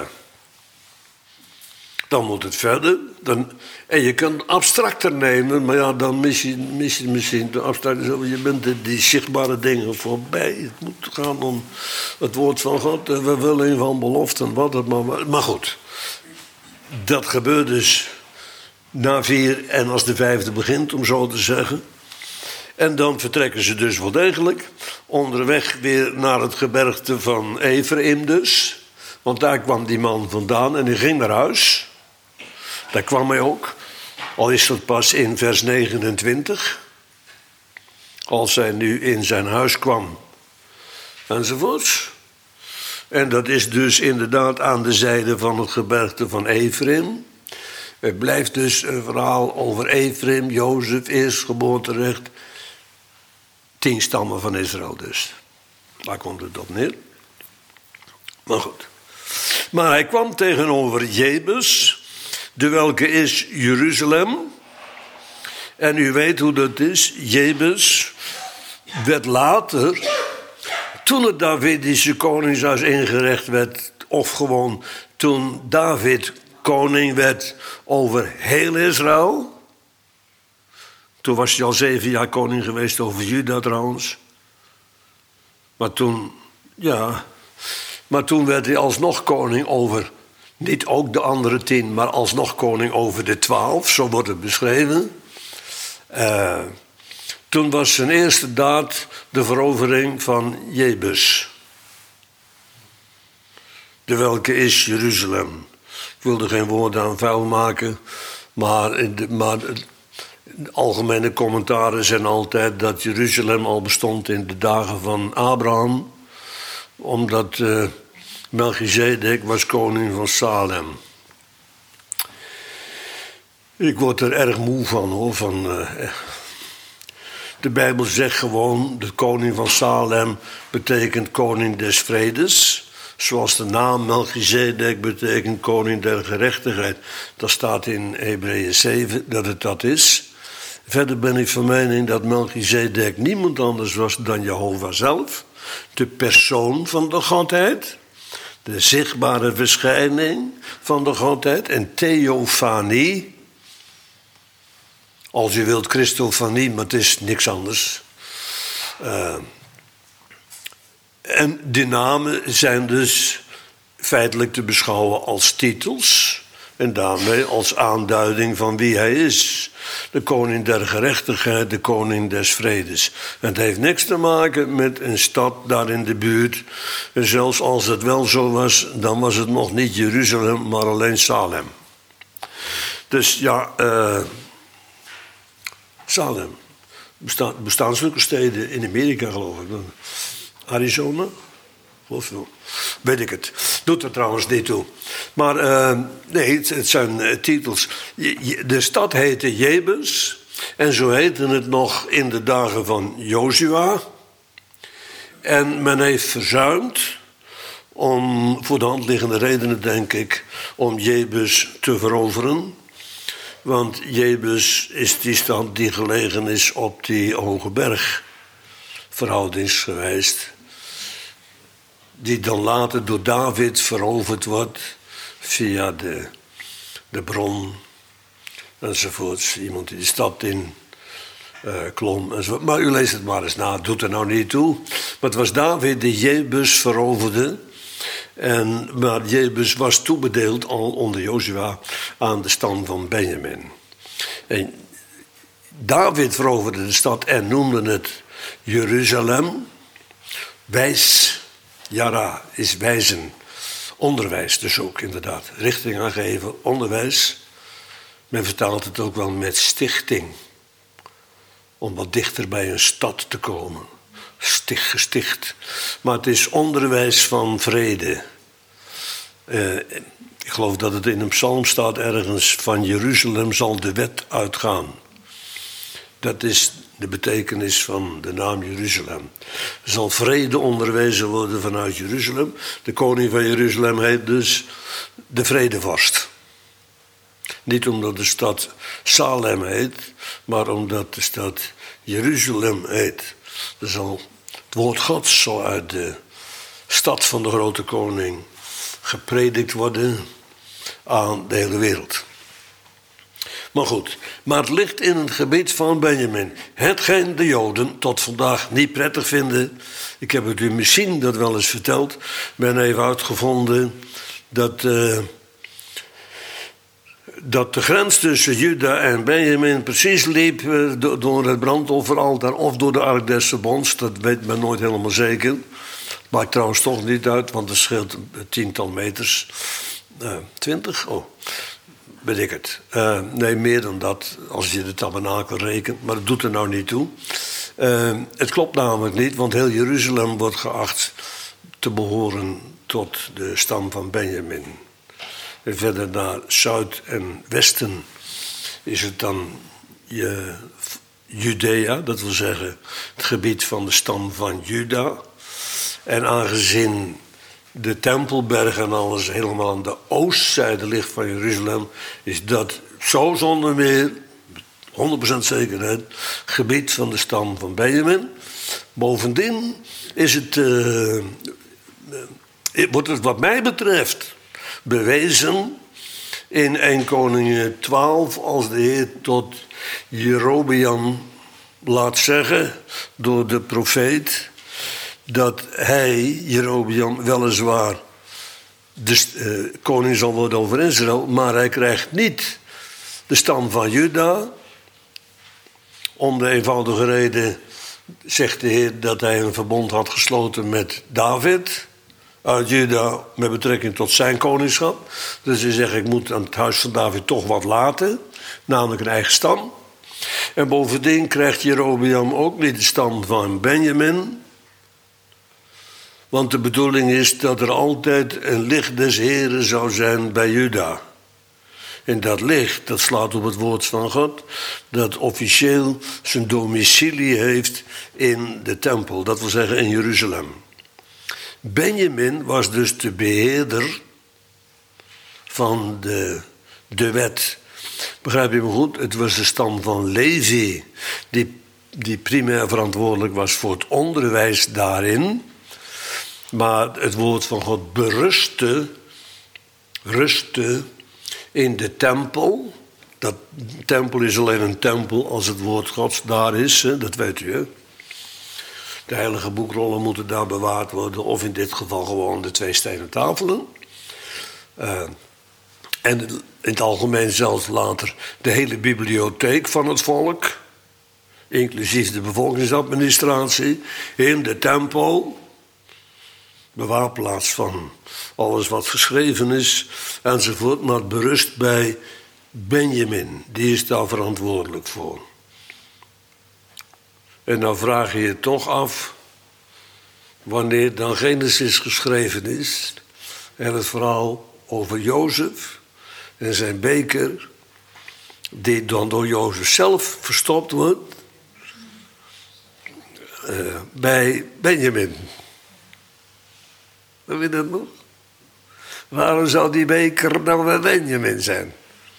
dan moet het verder. Dan, en je kan het abstracter nemen, maar ja, dan mis je, mis je misschien de abstracte. Je bent de, die zichtbare dingen voorbij. Het moet gaan om het woord van God. We willen van beloften, wat het maar. Maar goed, dat gebeurt dus na vier en als de vijfde begint, om zo te zeggen. En dan vertrekken ze dus wel degelijk. Onderweg weer naar het gebergte van Ephraim dus. Want daar kwam die man vandaan en die ging naar huis. Daar kwam hij ook. Al is dat pas in vers negenentwintig. Als hij nu in zijn huis kwam. Enzovoorts. En dat is dus inderdaad aan de zijde van het gebergte van Ephraim. Het blijft dus een verhaal over Ephraim, Jozef, eerstgeboorterecht. Tien stammen van Israël dus. Daar komt het op neer. Maar goed. Maar hij kwam tegenover Jebus, de welke is Jeruzalem. En u weet hoe dat is. Jebus werd later, toen het Davidische koningshuis ingericht werd, of gewoon toen David koning werd over heel Israël. Toen was hij al zeven jaar koning geweest over Juda trouwens. Maar toen, ja, maar toen werd hij alsnog koning over, niet ook de andere tien, maar alsnog koning over de twaalf, zo wordt het beschreven. Uh, toen was zijn eerste daad de verovering van Jebus. De welke is Jeruzalem. Ik wilde geen woorden aan vuil maken, maar, in de, maar de algemene commentaren zijn altijd dat Jeruzalem al bestond in de dagen van Abraham, omdat uh, Melchizedek was koning van Salem. Ik word er erg moe van hoor. Van, uh, de Bijbel zegt gewoon, de koning van Salem betekent koning des vredes. Zoals de naam Melchizedek betekent koning der gerechtigheid. Dat staat in Hebreeën zeven dat het dat is. Verder ben ik van mening dat Melchizedek niemand anders was dan Jehovah zelf. De persoon van de Godheid. De zichtbare verschijning van de Godheid. En theofanie. Als je wilt Christofanie, maar het is niks anders. Uh, en die namen zijn dus feitelijk te beschouwen als titels. En daarmee als aanduiding van wie hij is. De koning der gerechtigheid, de koning des vredes. En het heeft niks te maken met een stad daar in de buurt. En zelfs als het wel zo was, dan was het nog niet Jeruzalem, maar alleen Salem. Dus ja, uh, Salem. Besta- bestaan zulke steden in Amerika, geloof ik. Arizona? Geloof ik. Weet ik het. Doet er trouwens niet toe. Maar uh, nee, het, het zijn uh, titels. De stad heette Jebus. En zo heette het nog in de dagen van Jozua. En men heeft verzuimd, om, voor de hand liggende redenen denk ik, om Jebus te veroveren. Want Jebus is die stad die gelegen is op die hoge berg, verhoudingsgewijs. Die dan later door David veroverd wordt via de, de bron enzovoorts. Iemand die de stad in uh, klom enzovoort. Maar u leest het maar eens na, het doet er nou niet toe. Maar het was David die Jebus veroverde. En, maar Jebus was toebedeeld al onder Jozua aan de stam van Benjamin. En David veroverde de stad en noemde het Jeruzalem. Wijs, Yara is wijzen. Onderwijs dus ook inderdaad. Richting aangeven, onderwijs. Men vertaalt het ook wel met stichting. Om wat dichter bij een stad te komen. Sticht, gesticht. Maar het is onderwijs van vrede. Uh, ik geloof dat het in een psalm staat ergens. Van Jeruzalem zal de wet uitgaan. Dat is de betekenis van de naam Jeruzalem. Er zal vrede onderwezen worden vanuit Jeruzalem. De koning van Jeruzalem heet dus de vredevorst. Niet omdat de stad Salem heet, maar omdat de stad Jeruzalem heet. Er zal het woord Gods zo uit de stad van de grote koning gepredikt worden aan de hele wereld. Maar goed, maar het ligt in het gebied van Benjamin. Hetgeen de Joden tot vandaag niet prettig vinden. Ik heb het u misschien dat wel eens verteld. Ben even uitgevonden dat, uh, dat de grens tussen Juda en Benjamin precies liep uh, door het brandofferaltaar of door de Ark des Verbonds. Dat weet men nooit helemaal zeker. Maakt trouwens toch niet uit, want het scheelt een tiental meters. Uh, twintig? Oh. Weet ik het. Uh, nee, meer dan dat, als je de tabernakel rekent. Maar dat doet er nou niet toe. Uh, het klopt namelijk niet, want heel Jeruzalem wordt geacht te behoren tot de stam van Benjamin. En verder naar zuid en westen is het dan je, Judea, dat wil zeggen het gebied van de stam van Juda. En aangezien de Tempelberg en alles helemaal aan de oostzijde ligt van Jeruzalem, is dat zo zonder meer, honderd procent zekerheid, gebied van de stam van Benjamin. Bovendien is het, uh, wordt het wat mij betreft bewezen in Eerste Koningen twaalf, als de Heer tot Jerobeam laat zeggen door de profeet dat hij, Jerobeam, weliswaar de uh, koning zal worden over Israël, maar hij krijgt niet de stam van Juda. Om de eenvoudige reden zegt de Heer dat hij een verbond had gesloten met David uit Juda met betrekking tot zijn koningschap. Dus hij zegt, ik moet aan het huis van David toch wat laten, namelijk een eigen stam. En bovendien krijgt Jerobeam ook niet de stam van Benjamin. Want de bedoeling is dat er altijd een licht des Heren zou zijn bij Juda. En dat licht, dat slaat op het woord van God, dat officieel zijn domicilie heeft in de tempel. Dat wil zeggen in Jeruzalem. Benjamin was dus de beheerder van de, de wet. Begrijp je me goed? Het was de stam van Levi die, die primair verantwoordelijk was voor het onderwijs daarin. Maar het woord van God berustte, rustte in de tempel. Dat tempel is alleen een tempel als het woord Gods daar is, hè? Dat weet u, hè? De heilige boekrollen moeten daar bewaard worden, of in dit geval gewoon de twee stenen tafelen. Uh, en in het algemeen zelfs later de hele bibliotheek van het volk, inclusief de bevolkingsadministratie, in de tempel. Bewaarplaats van alles wat geschreven is, enzovoort, maar het berust bij Benjamin. Die is daar verantwoordelijk voor. En dan vraag je je toch af, wanneer dan Genesis geschreven is, en het verhaal over Jozef en zijn beker, die dan door Jozef zelf verstopt wordt, uh, bij Benjamin. Weet je dat nog? Waarom zou die beker dan bij Benjamin zijn?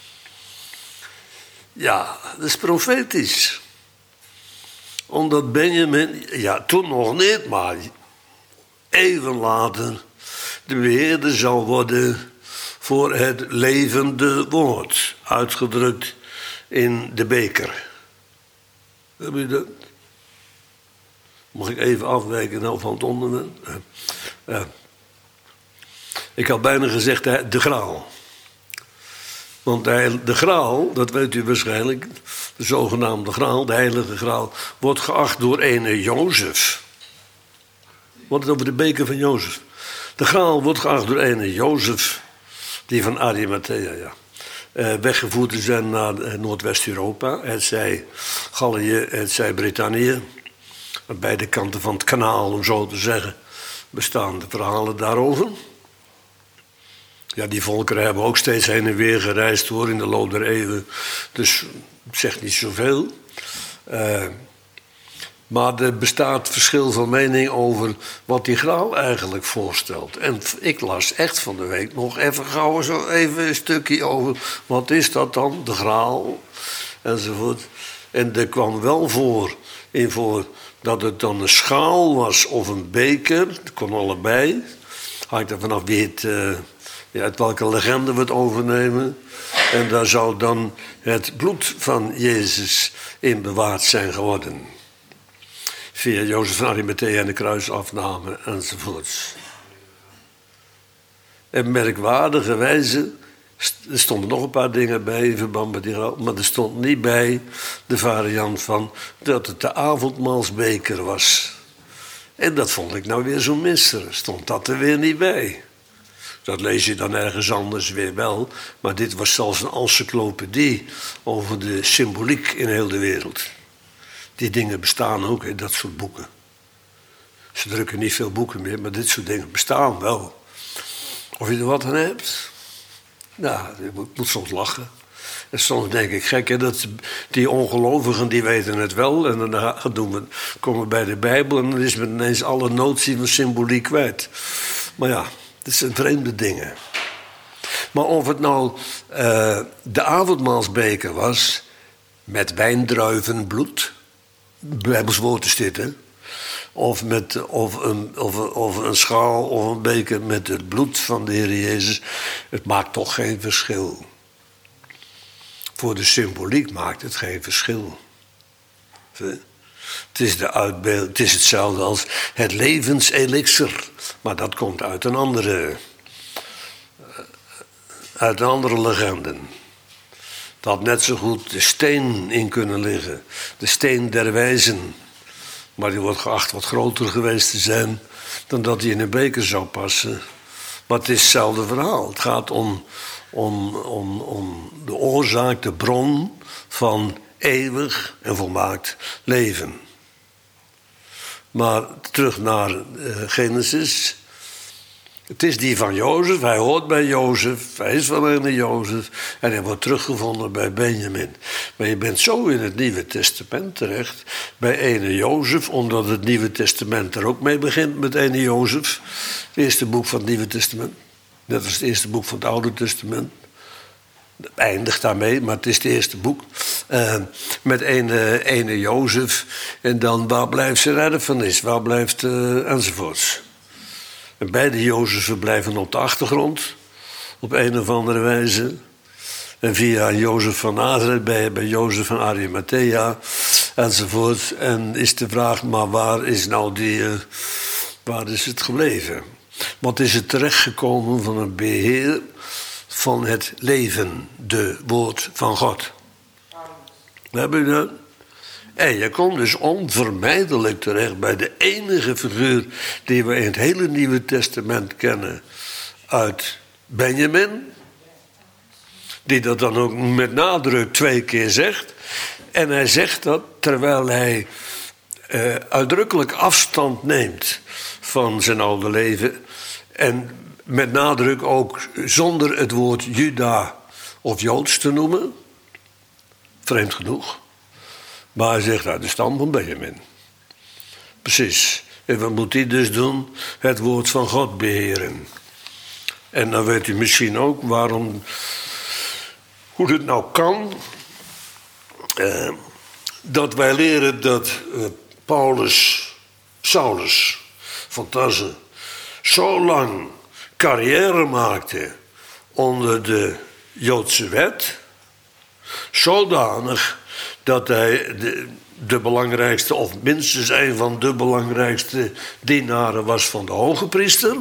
Ja, dat is profetisch. Omdat Benjamin, ja, toen nog niet, maar even later de beheerder zal worden voor het levende woord. Uitgedrukt in de beker. Heb je dat? Mag ik even afwijken nou van het onderwerp? Ja. Ik had bijna gezegd de graal. Want de, de graal, dat weet u waarschijnlijk, de zogenaamde graal, de heilige graal, wordt geacht door ene Jozef. Wat het over de beker van Jozef. De graal wordt geacht door ene Jozef, die van Arimathea, ja. Uh, weggevoerd te zijn naar uh, Noordwest-Europa. Het zij Gallië, het zij Brittannië. Aan beide kanten van het kanaal, om zo te zeggen, bestaan de verhalen daarover. Ja, die volkeren hebben ook steeds heen en weer gereisd hoor in de loop der eeuwen. Dus het zegt niet zoveel. Uh, maar er bestaat verschil van mening over wat die graal eigenlijk voorstelt. En ik las echt van de week nog even gauw zo even een stukje over... wat is dat dan, de graal, enzovoort. En er kwam wel voor, in voor dat het dan een schaal was of een beker. Het kon allebei. Hangt er vanaf wie het, uh, ja, uit welke legende we het overnemen. En daar zou dan het bloed van Jezus in bewaard zijn geworden. Via Jozef van Arimathea en de kruisafname enzovoorts. En merkwaardige wijze, er stonden nog een paar dingen bij in verband met die graal, maar er stond niet bij de variant van dat het de avondmaalsbeker was. En dat vond ik nou weer zo mister, stond dat er weer niet bij. Dat lees je dan ergens anders weer wel, maar dit was zelfs een encyclopedie over de symboliek in heel de wereld. Die dingen bestaan ook, hè, dat soort boeken. Ze drukken niet veel boeken meer, maar dit soort dingen bestaan wel. Of je er wat aan hebt? Nou, je moet soms lachen. En soms denk ik, gek hè, dat die ongelovigen die weten het wel. En dan doen we, komen we bij de Bijbel en dan is men ineens alle notie van symboliek kwijt. Maar ja, dat zijn vreemde dingen. Maar of het nou uh, de avondmaalsbeker was met wijndruivenbloed... Bijbels woord is dit, hè? Of, met, of, een, of, of een schaal of een beker met het bloed van de Heer Jezus. Het maakt toch geen verschil. Voor de symboliek maakt het geen verschil. Het is, de uitbeeld, het is hetzelfde als het levenselixer. Maar dat komt uit een andere, uit een andere legende. Er had net zo goed de steen in kunnen liggen. De steen der wijzen. Maar die wordt geacht wat groter geweest te zijn dan dat die in een beker zou passen. Maar het is hetzelfde verhaal. Het gaat om, om, om, om de oorzaak, de bron van eeuwig en volmaakt leven. Maar terug naar uh, Genesis. Het is die van Jozef, hij hoort bij Jozef, hij is van een Jozef en hij wordt teruggevonden bij Benjamin. Maar je bent zo in het Nieuwe Testament terecht bij ene Jozef, omdat het Nieuwe Testament er ook mee begint met ene Jozef. Het eerste boek van het Nieuwe Testament, net als het eerste boek van het Oude Testament. Het eindigt daarmee, maar het is het eerste boek. Uh, met ene, ene Jozef en dan waar blijft zijn erfenis, waar blijft uh, enzovoorts. En beide Jozefen blijven op de achtergrond, op een of andere wijze. En via Jozef van Nazareth bij, bij Jozef van Arimathea enzovoort. En is de vraag, maar waar is nou die, uh, waar is het gebleven? Want is het terechtgekomen van een beheer van het leven, de woord van God. Heb je dat? En je komt dus onvermijdelijk terecht bij de enige figuur die we in het hele Nieuwe Testament kennen uit Benjamin. Die dat dan ook met nadruk twee keer zegt. En hij zegt dat terwijl hij uh, uitdrukkelijk afstand neemt van zijn oude leven. En met nadruk ook zonder het woord Juda of Joods te noemen. Vreemd genoeg. Maar hij zegt uit de stam van Benjamin. Precies. En wat moet hij dus doen? Het woord van God beheren. En dan weet u misschien ook waarom, hoe het nou kan, eh, dat wij leren dat eh, Paulus, Saulus van Tarse, zo lang carrière maakte onder de Joodse wet, zodanig dat hij de, de belangrijkste, of minstens een van de belangrijkste dienaren was van de hoge priester.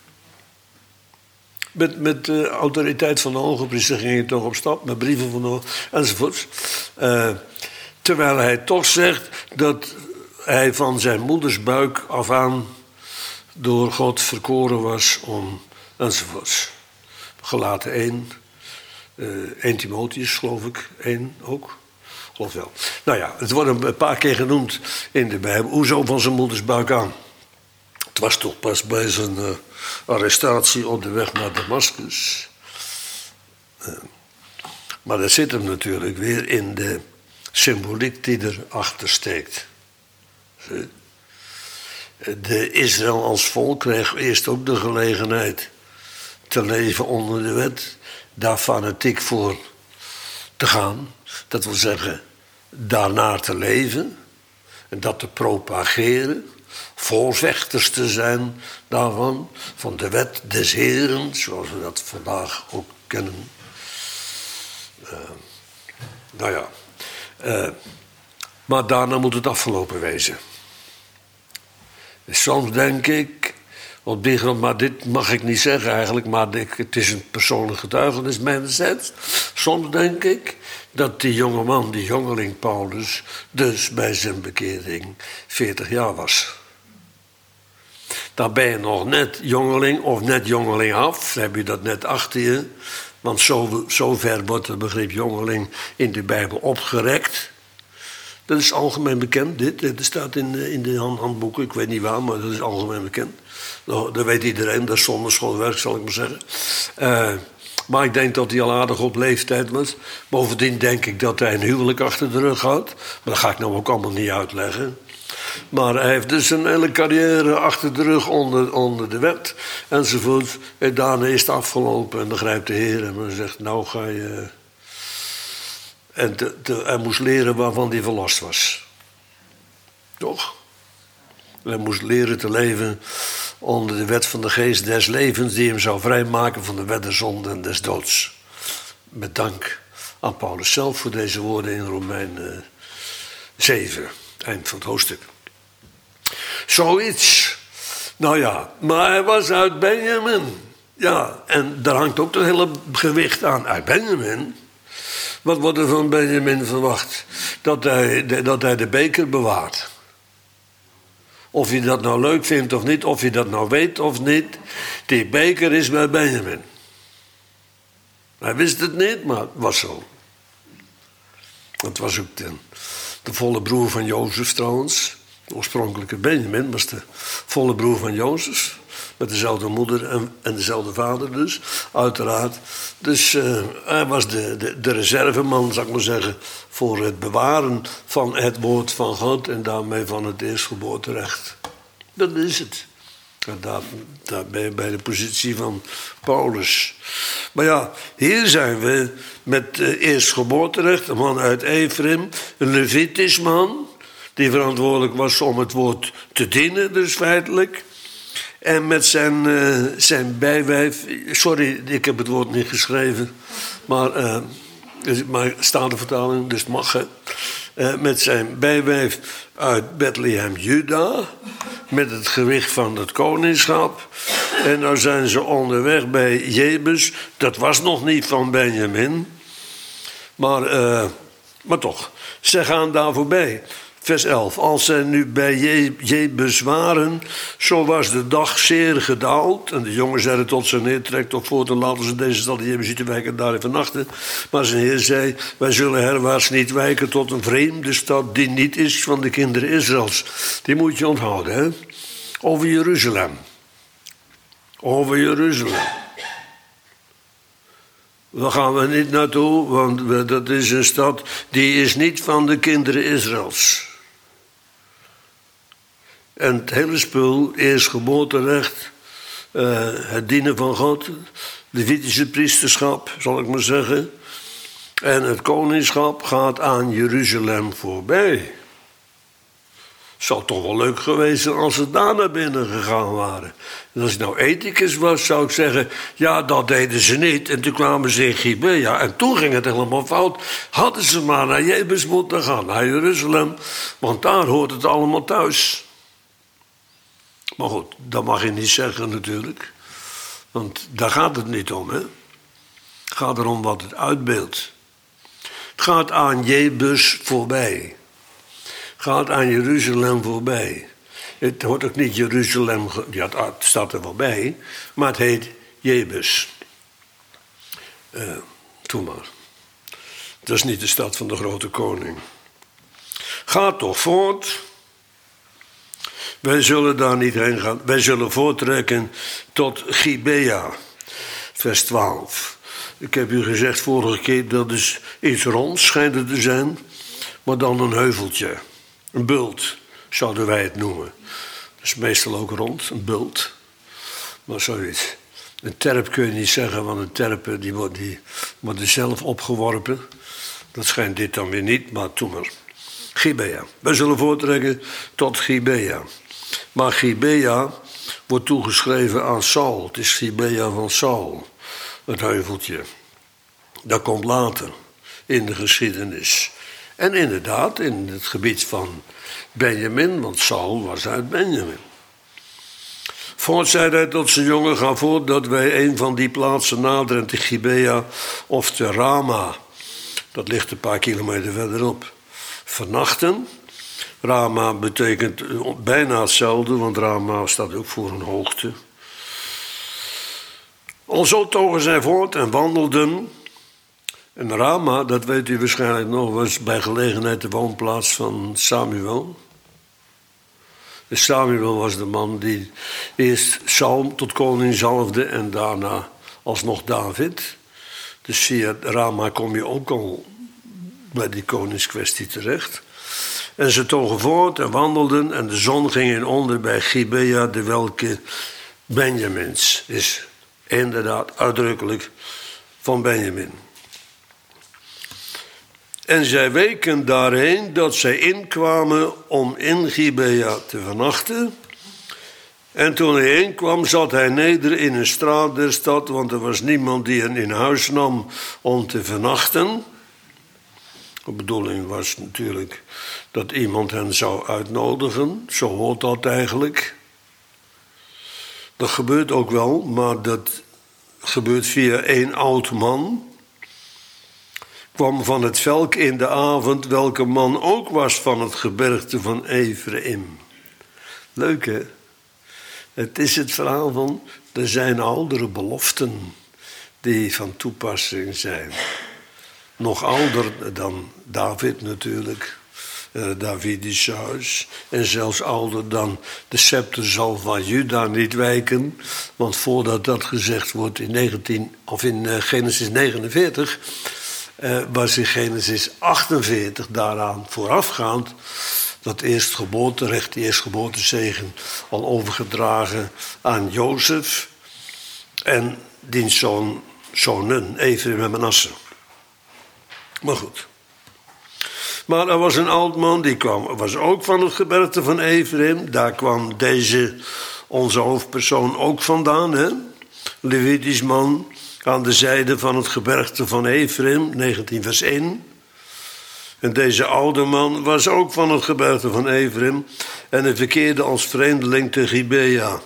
Met, met de autoriteit van de hoge priester ging hij toch op stap, met brieven van de hoge, enzovoorts. Uh, terwijl hij toch zegt dat hij van zijn moeders buik af aan door God verkoren was om, enzovoorts. Gelaten één, uh, één Timotheus geloof ik, één ook. Geloof wel. Nou ja, het wordt een paar keer genoemd in de Bijbel. Hoezo van zijn moeders buik aan? Het was toch pas bij zijn uh, arrestatie op de weg naar Damascus. Uh, maar dat zit hem natuurlijk weer in de symboliek die erachter steekt. De Israël als volk kreeg eerst ook de gelegenheid te leven onder de wet, daar fanatiek voor te gaan. Dat wil zeggen, daarnaar te leven en dat te propageren, voorvechters te zijn daarvan, van de wet des Heren, zoals we dat vandaag ook kennen. Uh, nou ja, uh, maar daarna moet het afgelopen wezen. Soms denk ik, op die grond, maar dit mag ik niet zeggen eigenlijk, maar ik, het is een persoonlijk getuigenis mijnerzijds. Soms denk ik dat die jonge man, die jongeling Paulus, dus bij zijn bekering veertig jaar was. Dan ben je nog net jongeling of net jongeling af, dan heb je dat net achter je. Want zo, zo ver wordt het begrip jongeling in de Bijbel opgerekt. Dat is algemeen bekend, dit. Dat staat in, in de handboeken, ik weet niet waar, maar dat is algemeen bekend. Nou, dat weet iedereen, dat is zonder schoolwerk, zal ik maar zeggen. Uh, maar ik denk dat hij al aardig op leeftijd was. Bovendien denk ik dat hij een huwelijk achter de rug had. Maar dat ga ik nou ook allemaal niet uitleggen. Maar hij heeft dus een hele carrière achter de rug onder, onder de wet. Enzovoort. En daarna is het afgelopen en dan grijpt de Heer en dan zegt, nou ga je... En te, te, hij moest leren waarvan hij verlost was. Toch? Hij moest leren te leven onder de wet van de geest des levens, die hem zou vrijmaken van de wet der zonde en des doods. Met dank aan Paulus zelf voor deze woorden in Romeinen zeven, eind van het hoofdstuk. Zoiets. Nou ja, maar hij was uit Benjamin. Ja, en daar hangt ook het hele gewicht aan. Uit Benjamin. Wat wordt er van Benjamin verwacht? Dat hij, dat hij de beker bewaart. Of je dat nou leuk vindt of niet, of je dat nou weet of niet. Die beker is bij Benjamin. Hij wist het niet, maar het was zo. Het was ook de, de volle broer van Jozef trouwens. De oorspronkelijke Benjamin was de volle broer van Jozef. Met dezelfde moeder en, en dezelfde vader dus, uiteraard. Dus uh, hij was de, de, de reserveman, zou ik maar zeggen, voor het bewaren van het woord van God en daarmee van het eerstgeboorterecht. Dat is het. En daar, daar ben je bij de positie van Paulus. Maar ja, hier zijn we met uh, eerstgeboorterecht, een man uit Ephraim, een Levitisch man, die verantwoordelijk was om het woord te dienen, dus feitelijk. En met zijn, uh, zijn bijwijf, sorry, ik heb het woord niet geschreven, maar, uh, maar staat de vertaling, dus mag het. Uh, met zijn bijwijf uit Bethlehem, Juda, met het gewicht van het koningschap. En nou zijn ze onderweg bij Jebus, dat was nog niet van Benjamin, maar, uh, maar toch, ze gaan daar voorbij. Vers elf. Als zij nu bij Jebus waren, zo was de dag zeer gedaald. En de jongen zeiden tot ze neertrekt op voort en laten ze deze stad de Jebusieten wijken daar even nachten. Maar zijn heer zei, wij zullen herwaarts niet wijken tot een vreemde stad die niet is van de kinderen Israëls. Die moet je onthouden, hè. Over Jeruzalem. Over Jeruzalem. Daar gaan we niet naartoe, want we, dat is een stad die is niet van de kinderen Israëls. En het hele spul, eerst geboorterecht, uh, het dienen van God, Levitische priesterschap, zal ik maar zeggen. En het koningschap gaat aan Jeruzalem voorbij. Zou toch wel leuk geweest zijn als ze daar naar binnen gegaan waren. En als ik nou ethicus was, zou ik zeggen, ja, dat deden ze niet. En toen kwamen ze in Gibea en toen ging het helemaal fout. Hadden ze maar naar Jebus moeten gaan, naar Jeruzalem. Want daar hoort het allemaal thuis. Maar goed, dat mag je niet zeggen natuurlijk. Want daar gaat het niet om, hè. Het gaat erom wat het uitbeeldt. Het gaat aan Jebus voorbij. Gaat aan Jeruzalem voorbij. Het hoort ook niet Jeruzalem, ja, het staat er wel bij, maar het heet Jebus. Uh, Doe maar. Dat is niet de stad van de grote koning. Ga toch voort. Wij zullen daar niet heen gaan. Wij zullen voortrekken tot Gibea. Vers twaalf. Ik heb u gezegd vorige keer, dat is iets ronds schijnt het te zijn. maar dan een heuveltje. Een bult, zouden wij het noemen. Dat is meestal ook rond, een bult. Maar zoiets. Een terp kun je niet zeggen, want een terp die wordt, die wordt er zelf opgeworpen. Dat schijnt dit dan weer niet, maar toen maar. Gibea. Wij zullen voortrekken tot Gibea. Maar Gibea wordt toegeschreven aan Saul. Het is Gibea van Saul, het heuveltje. Dat komt later in de geschiedenis. En inderdaad in het gebied van Benjamin, want Saul was uit Benjamin. Voort zei hij tot zijn jongen, ga voort dat wij een van die plaatsen naderen, te Gibea of te Rama. Dat ligt een paar kilometer verderop. Vernachten. Rama betekent bijna hetzelfde, want Rama staat ook voor een hoogte. Alzo togen zij voort en wandelden. En Rama, dat weet u waarschijnlijk nog, was bij gelegenheid de woonplaats van Samuel. Dus Samuel was de man die eerst Saul tot koning zalfde en daarna alsnog David. Dus via Rama kom je ook al bij die koningskwestie terecht. En ze togen voort en wandelden en de zon ging in onder bij Gibea, de welke Benjamins is. Inderdaad, uitdrukkelijk van Benjamin. En zij weken daarheen dat zij inkwamen om in Gibea te vernachten. En toen hij heen kwam, zat hij neder in een straat der stad, want er was niemand die hen in huis nam om te vernachten. De bedoeling was natuurlijk dat iemand hen zou uitnodigen. Zo hoort dat eigenlijk. Dat gebeurt ook wel, maar dat gebeurt via één oud man. Kwam van het velk in de avond, welke man ook was van het gebergte van Ephraim. Leuk, hè? Het is het verhaal van, er zijn oudere beloften die van toepassing zijn. Nog ouder dan David natuurlijk, uh, Davidisch huis. En zelfs ouder dan de scepter zal van Juda niet wijken. Want voordat dat gezegd wordt in, negentien, of in uh, Genesis negenenveertig... Uh, was in Genesis achtenveertig daaraan voorafgaand dat eerstgeboorterecht, die eerstgeboortezegen, al overgedragen aan Jozef en diens zoon, zonen, Ephraim en Manasse. Maar goed. Maar er was een oud man, die kwam, was ook van het gebergte van Ephraim. Daar kwam deze, onze hoofdpersoon, ook vandaan, hè? Levitisch man, aan de zijde van het gebergte van Ephraim, negentien vers één. En deze oude man was ook van het gebergte van Ephraim en hij verkeerde als vreemdeling te Gibea.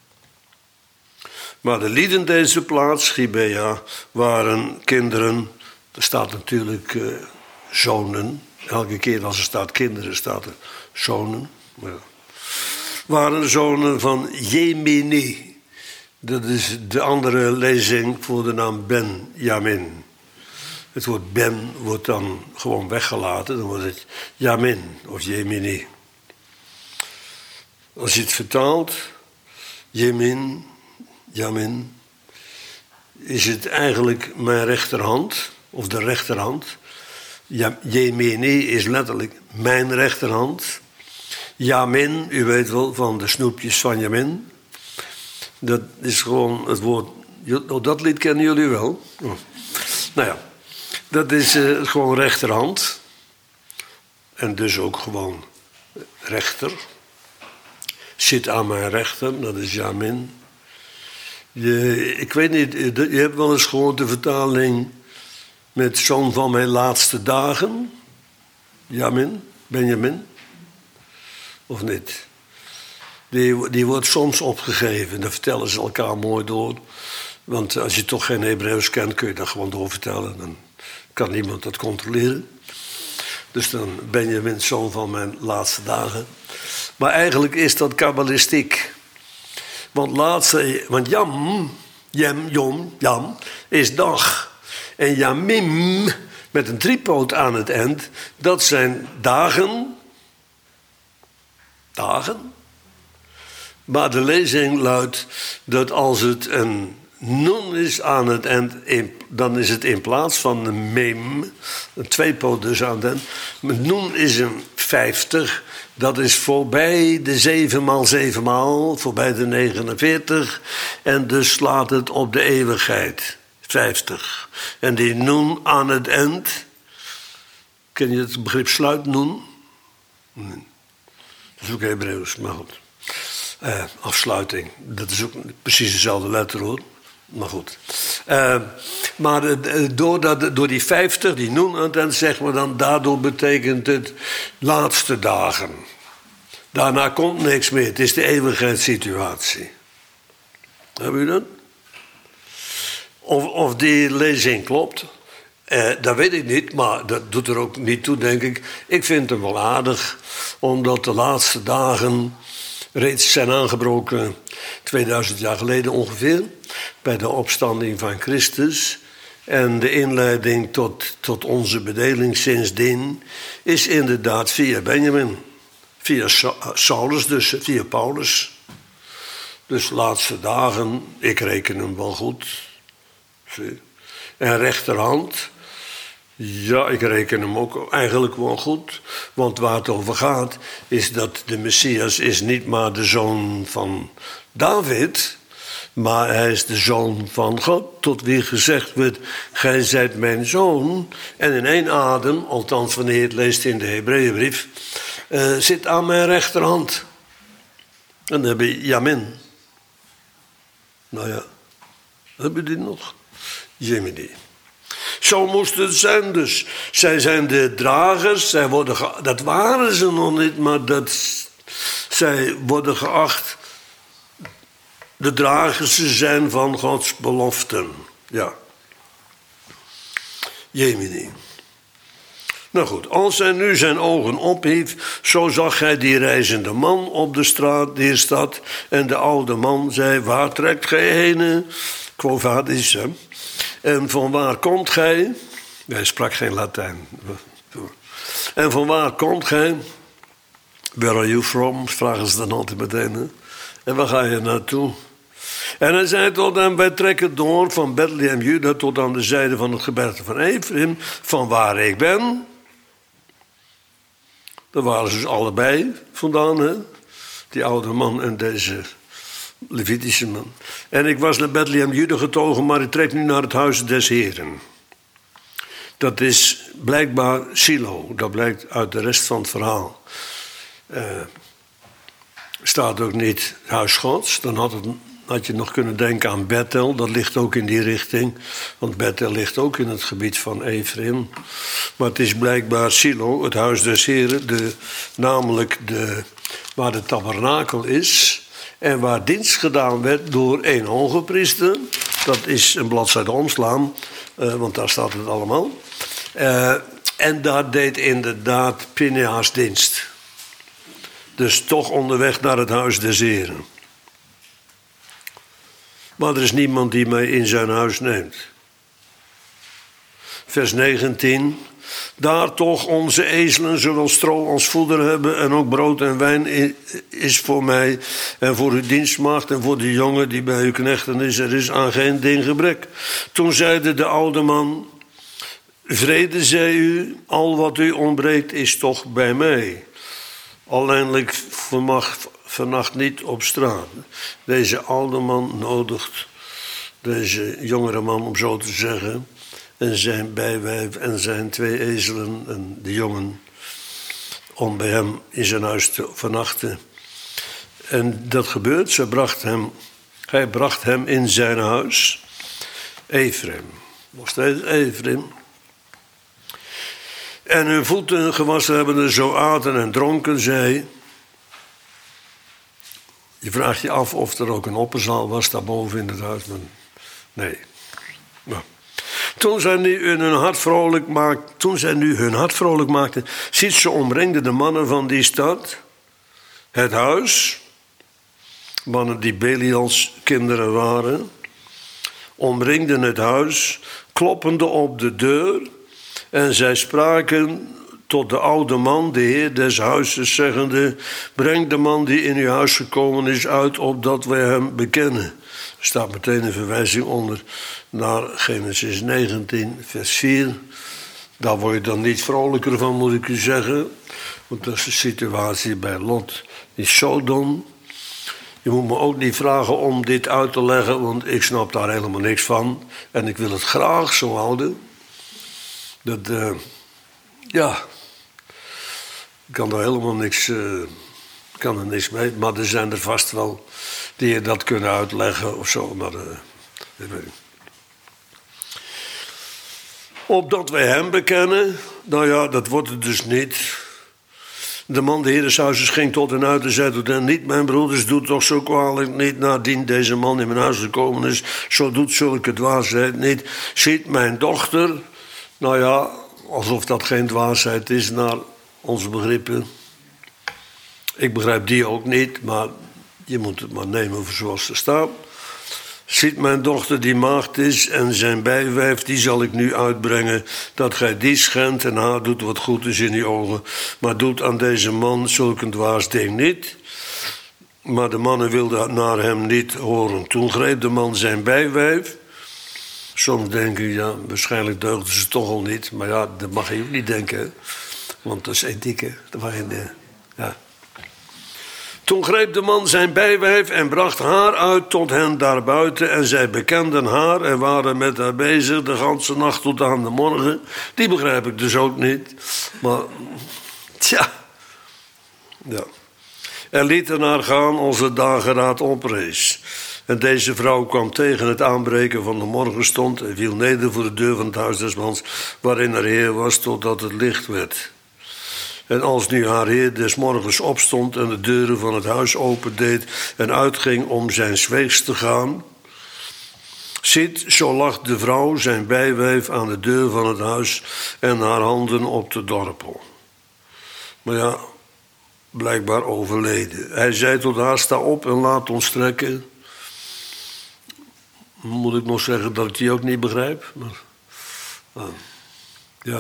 Maar de lieden deze plaats, Gibea, waren kinderen, er staat natuurlijk uh, zonen. Elke keer als er staat kinderen, staat er zonen. Ja. Waren zonen van Jemini. Dat is de andere lezing voor de naam Benjamin. Het woord Ben wordt dan gewoon weggelaten. Dan wordt het Jamin of Jemini. Als je het vertaalt, Jemin, Jamin, is het eigenlijk mijn rechterhand, of de rechterhand. Jemini is letterlijk mijn rechterhand. Jamin, u weet wel, van de snoepjes van Jamin. Dat is gewoon het woord. Oh, dat lied kennen jullie wel. Oh. Nou ja, dat is uh, gewoon rechterhand. En dus ook gewoon rechter. Zit aan mijn rechter, dat is Jamin. Je, ik weet niet, je hebt wel eens gehoord de vertaling met zoon van mijn laatste dagen. Jamin, Benjamin. Of niet? Die, die wordt soms opgegeven. Dan vertellen ze elkaar mooi door. Want als je toch geen Hebreeuws kent, kun je dat gewoon doorvertellen. Dan kan niemand dat controleren. Dus dan ben je min zoon van mijn laatste dagen. Maar eigenlijk is dat kabbalistiek. Want laatste, want jam, jem, jom, jam, is dag. En jamim, met een driepoot aan het eind, dat zijn dagen. Dagen. Maar de lezing luidt dat als het een Nun is aan het eind, in, dan is het in plaats van een mem, een tweepoot dus aan het eind. Nun is een vijftig, dat is voorbij de zeven maal zeven maal, voorbij de negenenveertig. En dus slaat het op de eeuwigheid, vijftig. En die nun aan het eind, ken je het begrip sluit nun? Nee. Dat is ook Hebreeuws, maar goed. Uh, afsluiting, dat is ook precies dezelfde letter hoor. Maar goed. Uh, maar uh, door, dat, door die vijftig, die noen aan het eind, zeggen we dan, daardoor betekent het laatste dagen. Daarna komt niks meer. Het is de eeuwigheidssituatie. Hebben u dat? Of, of die lezing klopt? Uh, dat weet ik niet, maar dat doet er ook niet toe, denk ik. Ik vind hem wel aardig, omdat de laatste dagen reeds zijn aangebroken tweeduizend jaar geleden ongeveer, bij de opstanding van Christus. En de inleiding tot, tot onze bedeling sindsdien is inderdaad via Benjamin. Via Saulus dus, via Paulus. Dus de laatste dagen, ik reken hem wel goed. Zie. En rechterhand, ja, ik reken hem ook eigenlijk wel goed. Want waar het over gaat, is dat de Messias is niet maar de zoon van David, maar hij is de zoon van God, tot wie gezegd wordt, gij zijt mijn zoon. En in één adem, althans wanneer je het leest in de Hebreeënbrief, uh, zit aan mijn rechterhand. En dan heb je Jamin. Nou ja, heb je die nog? Jemini. Zo moest het zijn dus. Zij zijn de dragers, zij worden ge- dat waren ze nog niet, maar dat, zij worden geacht de dragers te zijn van Gods beloften. Ja. Jemini. Nou goed, als hij nu zijn ogen ophief, zo zag hij die reizende man op de straat, die stad. En de oude man zei, waar trekt gij heen? Quo vadis, hè? En van waar komt gij? Hij sprak geen Latijn. En van waar komt gij? Where are you from? Vragen ze dan altijd meteen. Hè? En waar ga je naartoe? En hij zei tot hem, wij trekken door van Bethlehem, Juda, tot aan de zijde van het gebergte van Ephraim, van waar ik ben. Daar waren ze dus allebei vandaan, hè? Die oude man en deze Levitische man. En ik was naar Bethlehem, Juda getogen, maar ik trek nu naar het huis des Heren. Dat is blijkbaar Silo, dat blijkt uit de rest van het verhaal. Uh, staat ook niet huis Gods, dan had, het, had je nog kunnen denken aan Bethel, dat ligt ook in die richting. Want Bethel ligt ook in het gebied van Ephraim. Maar het is blijkbaar Silo, het huis des Heren, de, namelijk de, waar de tabernakel is. En waar dienst gedaan werd door één hoge priester. Dat is een bladzijde omslaan, uh, want daar staat het allemaal. Uh, en daar deed inderdaad Pinneas dienst. Dus toch onderweg naar het huis des Heren. Maar er is niemand die mij in zijn huis neemt. Vers negentien. Daar toch onze ezelen zowel stro als voeder hebben en ook brood en wijn is voor mij en voor uw dienstmaagd en voor de jongen die bij uw knechten is. Er is aan geen ding gebrek. Toen zeide de oude man, vrede zij u, al wat u ontbreekt is toch bij mij. Alleenlijk vermag vannacht niet op straat. Deze oude man nodigt deze jongere man, om zo te zeggen, en zijn bijwijf en zijn twee ezelen en de jongen om bij hem in zijn huis te vernachten. En dat gebeurt, ze bracht hem, hij bracht hem in zijn huis, Ephraim, nog steeds Ephraim. En hun voeten gewassen hebbende, zo aten en dronken zij. Je vraagt je af of er ook een opperzaal was daarboven in het huis, maar nee. Nou. Toen zij nu hun hart vrolijk maakten, toen zij nu hun hart vrolijk maakten, ziet ze omringden de mannen van die stad, het huis, mannen die Belials kinderen waren, omringden het huis, kloppende op de deur, en zij spraken tot de oude man, de heer des huizes, zeggende, breng de man die in uw huis gekomen is uit, opdat wij hem bekennen. Er staat meteen een verwijzing onder naar Genesis negentien, vers vier. Daar word je dan niet vrolijker van, moet ik u zeggen. Want dat is de situatie bij Lot in Sodom. Je moet me ook niet vragen om dit uit te leggen, want ik snap daar helemaal niks van. En ik wil het graag zo houden. Dat, uh, ja, ik kan daar helemaal niks, uh, kan er niks mee. Maar er zijn er vast wel die je dat kunnen uitleggen of zo. Maar, uh, ik weet niet. Opdat wij hem bekennen, nou ja, dat wordt het dus niet. De man de Heeres huizes ging tot hen uit en zei tot hen: niet, mijn broeders, doet toch zo kwalijk niet, nadien deze man in mijn huis gekomen is, zo doet zulke dwaasheid niet. Ziet mijn dochter, nou ja, alsof dat geen dwaasheid is naar onze begrippen. Ik begrijp die ook niet, maar je moet het maar nemen voor zoals er staat. Ziet mijn dochter die maagd is en zijn bijwijf, die zal ik nu uitbrengen, dat gij die schendt en haar doet wat goed is in uw ogen. Maar doet aan deze man zulk een dwaas ding niet. Maar de mannen wilden naar hem niet horen. Toen greep de man zijn bijwijf. Soms denk ik, ja, waarschijnlijk deugden ze toch al niet. Maar ja, dat mag je ook niet denken, hè? Want dat is ethiek, hè? Dat mag je, ja. Toen greep de man zijn bijwijf en bracht haar uit tot hen daarbuiten. En zij bekenden haar en waren met haar bezig de ganse nacht tot aan de morgen. Die begrijp ik dus ook niet. Maar, tja. Ja. En lieten haar gaan als de dageraad oprees. En deze vrouw kwam tegen het aanbreken van de morgenstond en viel neder voor de deur van het huis des mans, waarin haar heer was, totdat het licht werd. En als nu haar heer des morgens opstond en de deuren van het huis opendeed en uitging om zijn weegs te gaan, ziet, zo lag de vrouw, zijn bijwijf, aan de deur van het huis en haar handen op de dorpel. Maar ja, blijkbaar overleden. Hij zei tot haar: sta op en laat ons trekken. Moet ik nog zeggen dat ik die ook niet begrijp? Maar, ah, ja.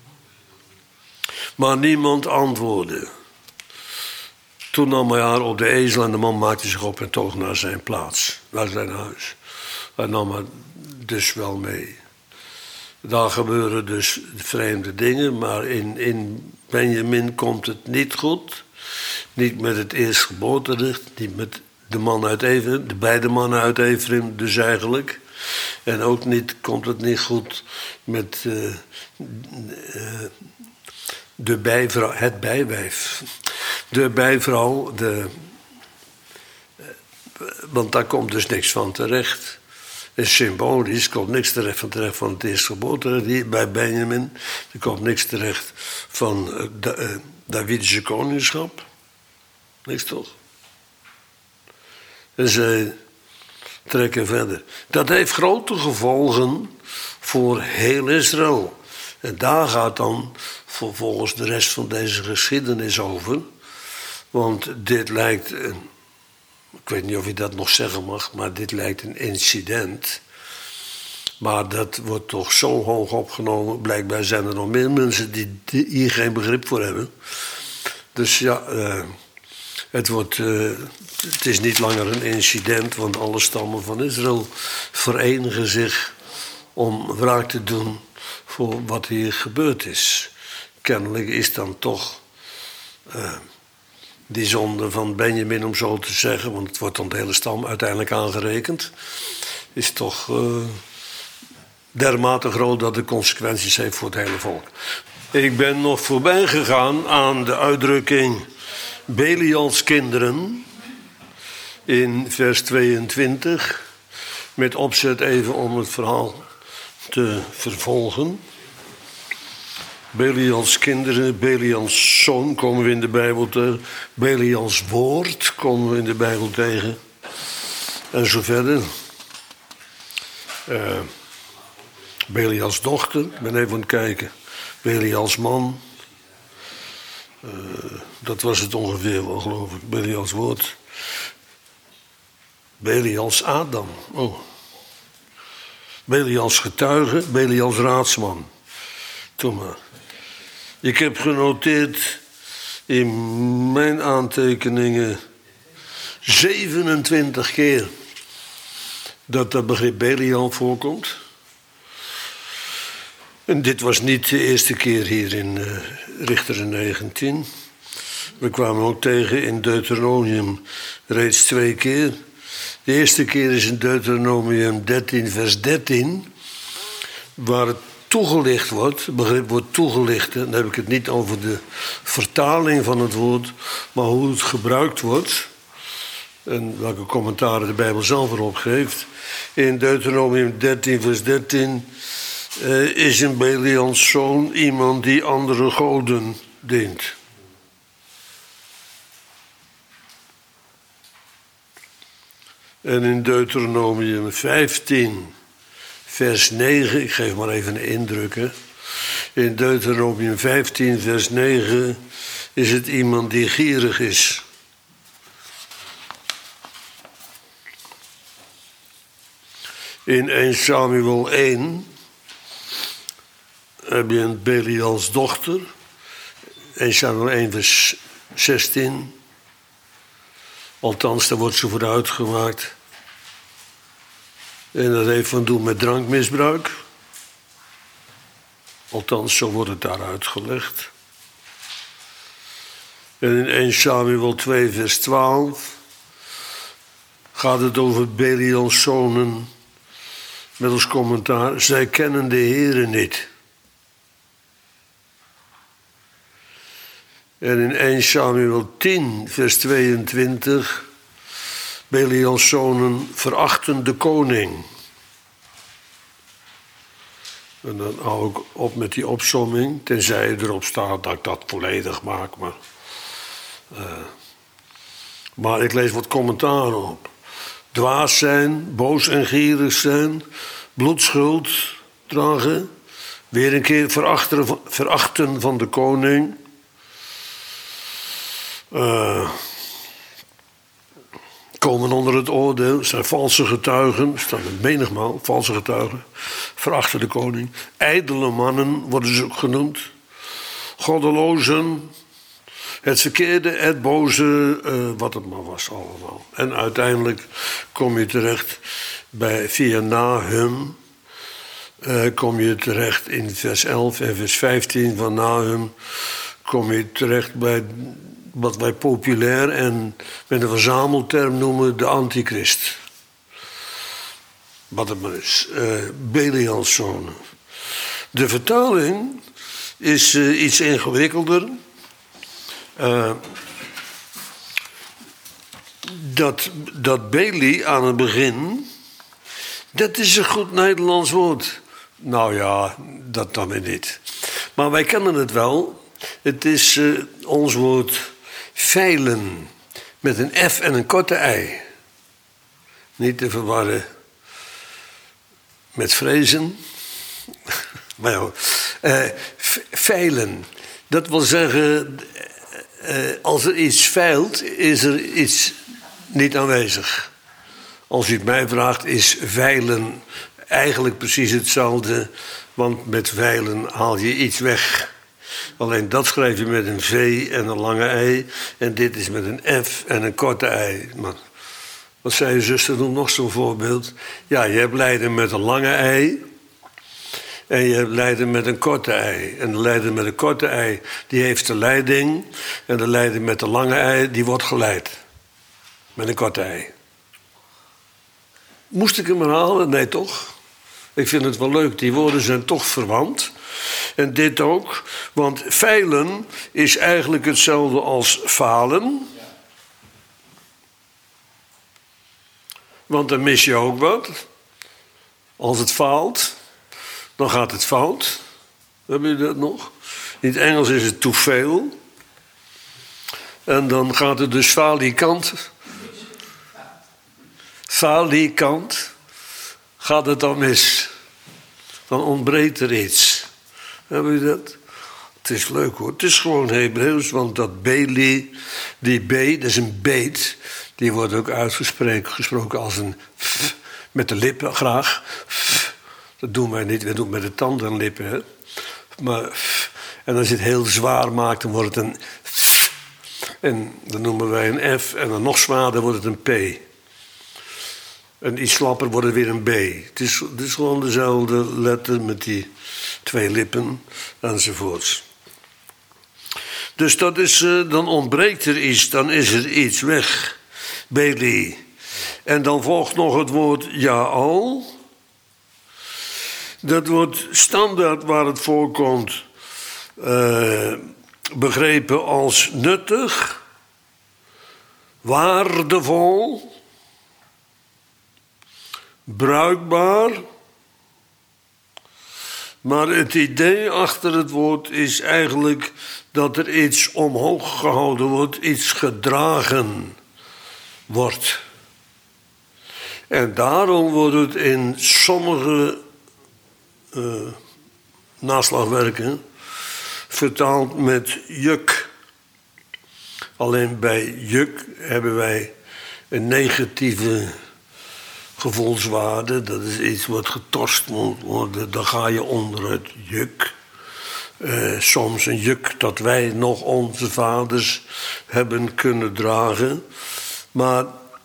Maar niemand antwoordde. Toen nam hij haar op de ezel en de man maakte zich op en toog naar zijn plaats, naar zijn huis. Hij nam haar dus wel mee. Daar gebeuren dus vreemde dingen, maar in, in Benjamin komt het niet goed. Niet met het eerstgeboorterecht, niet met de man uit Ephraim, de beide mannen uit Ephraim dus eigenlijk. En ook niet, komt het niet goed met uh, uh, de bijvrouw, het bijwijf. De bijvrouw, de, uh, want daar komt dus niks van terecht. En symbolisch komt niks terecht van terecht van het eerstgeboorterecht hier bij Benjamin. Er komt niks terecht van uh, de uh, Davidische koningschap. Niks toch? En zij trekken verder. Dat heeft grote gevolgen voor heel Israël. En daar gaat dan vervolgens de rest van deze geschiedenis over. Want dit lijkt, een, ik weet niet of je dat nog zeggen mag, maar dit lijkt een incident. Maar dat wordt toch zo hoog opgenomen. Blijkbaar zijn er nog meer mensen die, die hier geen begrip voor hebben. Dus ja, uh, het, wordt, uh, het is niet langer een incident, want alle stammen van Israël verenigen zich om wraak te doen voor wat hier gebeurd is. Kennelijk is dan toch uh, die zonde van Benjamin, om zo te zeggen, want het wordt dan de hele stam uiteindelijk aangerekend, is toch uh, dermate groot dat het consequenties heeft voor het hele volk. Ik ben nog voorbij gegaan aan de uitdrukking Belials kinderen in vers tweeëntwintig, met opzet even om het verhaal te vervolgen. Belials kinderen, Belials zoon komen we in de Bijbel tegen. Belials woord komen we in de Bijbel tegen. En zo verder. Uh, Belials dochter, ik ben even aan het kijken. Belials man. Uh, dat was het ongeveer wel, geloof ik. Belials woord. Belials Adam. Oh. Belials getuige, Belials raadsman. Toen maar. Ik heb genoteerd in mijn aantekeningen zevenentwintig keer dat dat begrip Belial voorkomt. En dit was niet de eerste keer hier in uh, Richteren negentien. We kwamen ook tegen in Deuteronomium reeds twee keer. De eerste keer is in Deuteronomium dertien, vers dertien... waar het toegelicht wordt, het begrip wordt toegelicht. Dan heb ik het niet over de vertaling van het woord, maar hoe het gebruikt wordt. En welke commentaren de Bijbel zelf erop geeft. In Deuteronomium dertien, vers dertien... Uh, is een Belials zoon iemand die andere goden dient. En in Deuteronomium vijftien, vers negen, ik geef maar even een indruk. Hè. In Deuteronomium vijftien, vers negen is het iemand die gierig is. In eerste Samuel één heb je een Belials dochter. eerste Samuel één, vers zestien. Althans, daar wordt ze voor uitgemaakt. En dat heeft van doen met drankmisbruik. Althans, zo wordt het daar uitgelegd. En in eerste Samuel twee, vers twaalf gaat het over Belials zonen. Met als commentaar, zij kennen de Heere niet. En in eerste Samuel tien, vers tweeëntwintig... Belials zonen verachten de koning. En dan hou ik op met die opsomming, tenzij erop staat dat ik dat volledig maak. Maar, uh, maar ik lees wat commentaar op. Dwaas zijn, boos en gierig zijn, bloedschuld dragen, weer een keer verachten, verachten van de koning. Uh, komen onder het oordeel, zijn valse getuigen, staan er menigmaal, valse getuigen, verachten de koning. Ijdele mannen worden ze ook genoemd. Goddelozen, het verkeerde, het boze, uh, wat het maar was allemaal. En uiteindelijk kom je terecht bij, via Nahum, uh, kom je terecht in vers elf en vers vijftien van Nahum, kom je terecht bij wat wij populair en met een verzamelterm noemen de antichrist. Wat het maar is. Uh, Belials zonen. De vertaling is uh, iets ingewikkelder. Uh, dat, dat Beli aan het begin, dat is een goed Nederlands woord. Nou ja, dat dan weer niet. Maar wij kennen het wel. Het is uh, ons woord veilen met een F en een korte ei. Niet te verwarren met vrezen. Maar ja, uh, veilen. Dat wil zeggen, uh, als er iets veilt, is er iets niet aanwezig. Als u het mij vraagt, is veilen eigenlijk precies hetzelfde. Want met veilen haal je iets weg. Alleen dat schrijf je met een V en een lange ei. En dit is met een F en een korte ei. Maar wat zei je zuster, noem nog zo'n voorbeeld. Ja, je hebt lijden met een lange ei. En je hebt lijden met een korte ei. En de lijden met een korte ei, die heeft de leiding. En de lijden met de lange ei, die wordt geleid. Met een korte ei. Moest ik hem herhalen? Nee, toch? Ik vind het wel leuk, die woorden zijn toch verwant. En dit ook, want veilen is eigenlijk hetzelfde als falen. Want dan mis je ook wat. Als het faalt, dan gaat het fout. Hebben jullie dat nog? In het Engels is het to fail. En dan gaat het dus falikant. Falikant. Gaat het dan mis. Dan ontbreekt er iets. Hebben jullie dat? Het is leuk hoor. Het is gewoon Hebreeuws, want dat Beli, die B, dat is een beet. Die wordt ook uitgesproken als een f, met de lippen graag. F, dat doen wij niet, we doen het met de tanden en lippen. Hè? Maar, f, en als je het heel zwaar maakt, dan wordt het een f. En dan noemen wij een F. En dan nog zwaarder wordt het een P. En iets slapper wordt het weer een B. Het is, het is gewoon dezelfde letter met die twee lippen enzovoorts. Dus dat is, uh, dan ontbreekt er iets, dan is er iets weg. Beli. En dan volgt nog het woord Jaal. Dat wordt standaard waar het voorkomt uh, begrepen als nuttig, waardevol, bruikbaar. Maar het idee achter het woord is eigenlijk dat er iets omhoog gehouden wordt, iets gedragen wordt. En daarom wordt het in sommige uh, naslagwerken vertaald met juk. Alleen bij juk hebben wij een negatieve gevoelswaarde. Dat is iets wat getorst moet worden. Dan ga je onder het juk. Uh, soms een juk dat wij nog onze vaders hebben kunnen dragen. Maar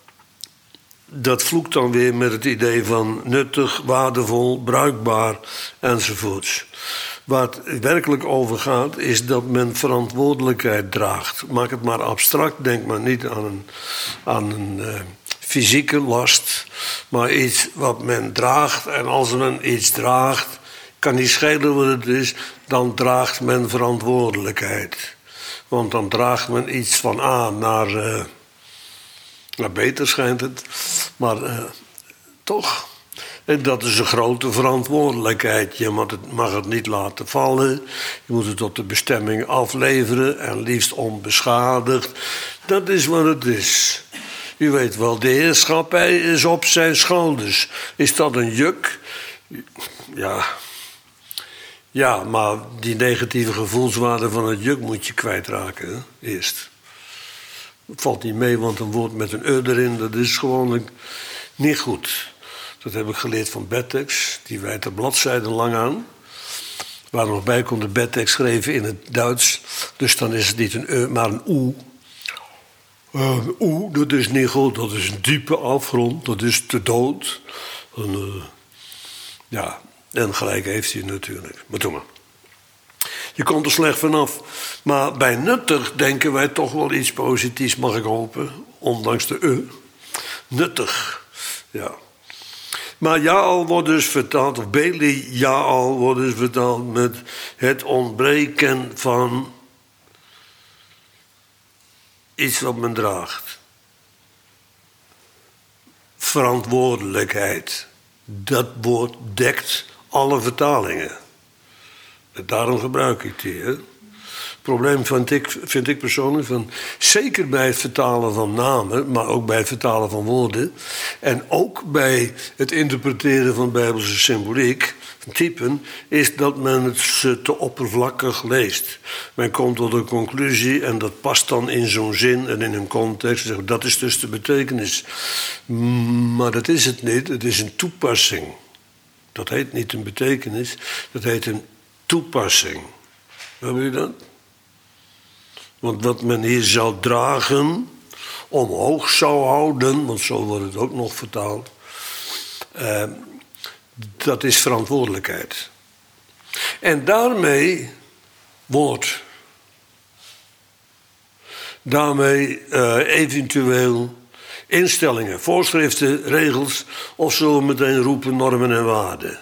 dat vloekt dan weer met het idee van nuttig, waardevol, bruikbaar enzovoorts. Waar het werkelijk over gaat is dat men verantwoordelijkheid draagt. Maak het maar abstract, denk maar niet aan een, aan een uh, fysieke last, maar iets wat men draagt. En als men iets draagt, kan niet schelen wat het is, dan draagt men verantwoordelijkheid. Want dan draagt men iets van A naar, uh, naar beter schijnt het, maar uh, toch. En dat is een grote verantwoordelijkheid. Je mag het, mag het niet laten vallen. Je moet het tot de bestemming afleveren en liefst onbeschadigd. Dat is wat het is. U weet wel, de heerschappij is op zijn schouders. Is dat een juk? Ja. Ja, maar die negatieve gevoelswaarde van het juk moet je kwijtraken, hè? Eerst. Het valt niet mee, want een woord met een e erin, dat is gewoon niet goed. Dat heb ik geleerd van Bettex. Die wijdt er bladzijden lang aan. Waar er nog bij komt de Bettex geschreven in het Duits. Dus dan is het niet een e, maar een oe. Uh, een oe, dat is niet goed. Dat is een diepe afgrond. Dat is te dood. En, uh, ja, en gelijk heeft hij natuurlijk. Maar doe maar. Je komt er slecht vanaf. Maar bij nuttig denken wij toch wel iets positiefs, mag ik hopen. Ondanks de e. Nuttig. Ja. Maar Jaal wordt dus vertaald, of Beli Jaal wordt dus vertaald met het ontbreken van iets wat men draagt. Verantwoordelijkheid. Dat woord dekt alle vertalingen. En daarom gebruik ik die. Hè? Het probleem vind ik, vind ik persoonlijk van, zeker bij het vertalen van namen, maar ook bij het vertalen van woorden, en ook bij het interpreteren van bijbelse symboliek, van typen, is dat men het te oppervlakkig leest. Men komt tot een conclusie en dat past dan in zo'n zin en in een context. Dat is dus de betekenis. Maar dat is het niet, het is een toepassing. Dat heet niet een betekenis, dat heet een toepassing. Hebben jullie dat? Want wat men hier zou dragen, omhoog zou houden, want zo wordt het ook nog vertaald, eh, dat is verantwoordelijkheid. En daarmee woord. Daarmee uh, eventueel instellingen, voorschriften, regels, of zullen we meteen roepen normen en waarden.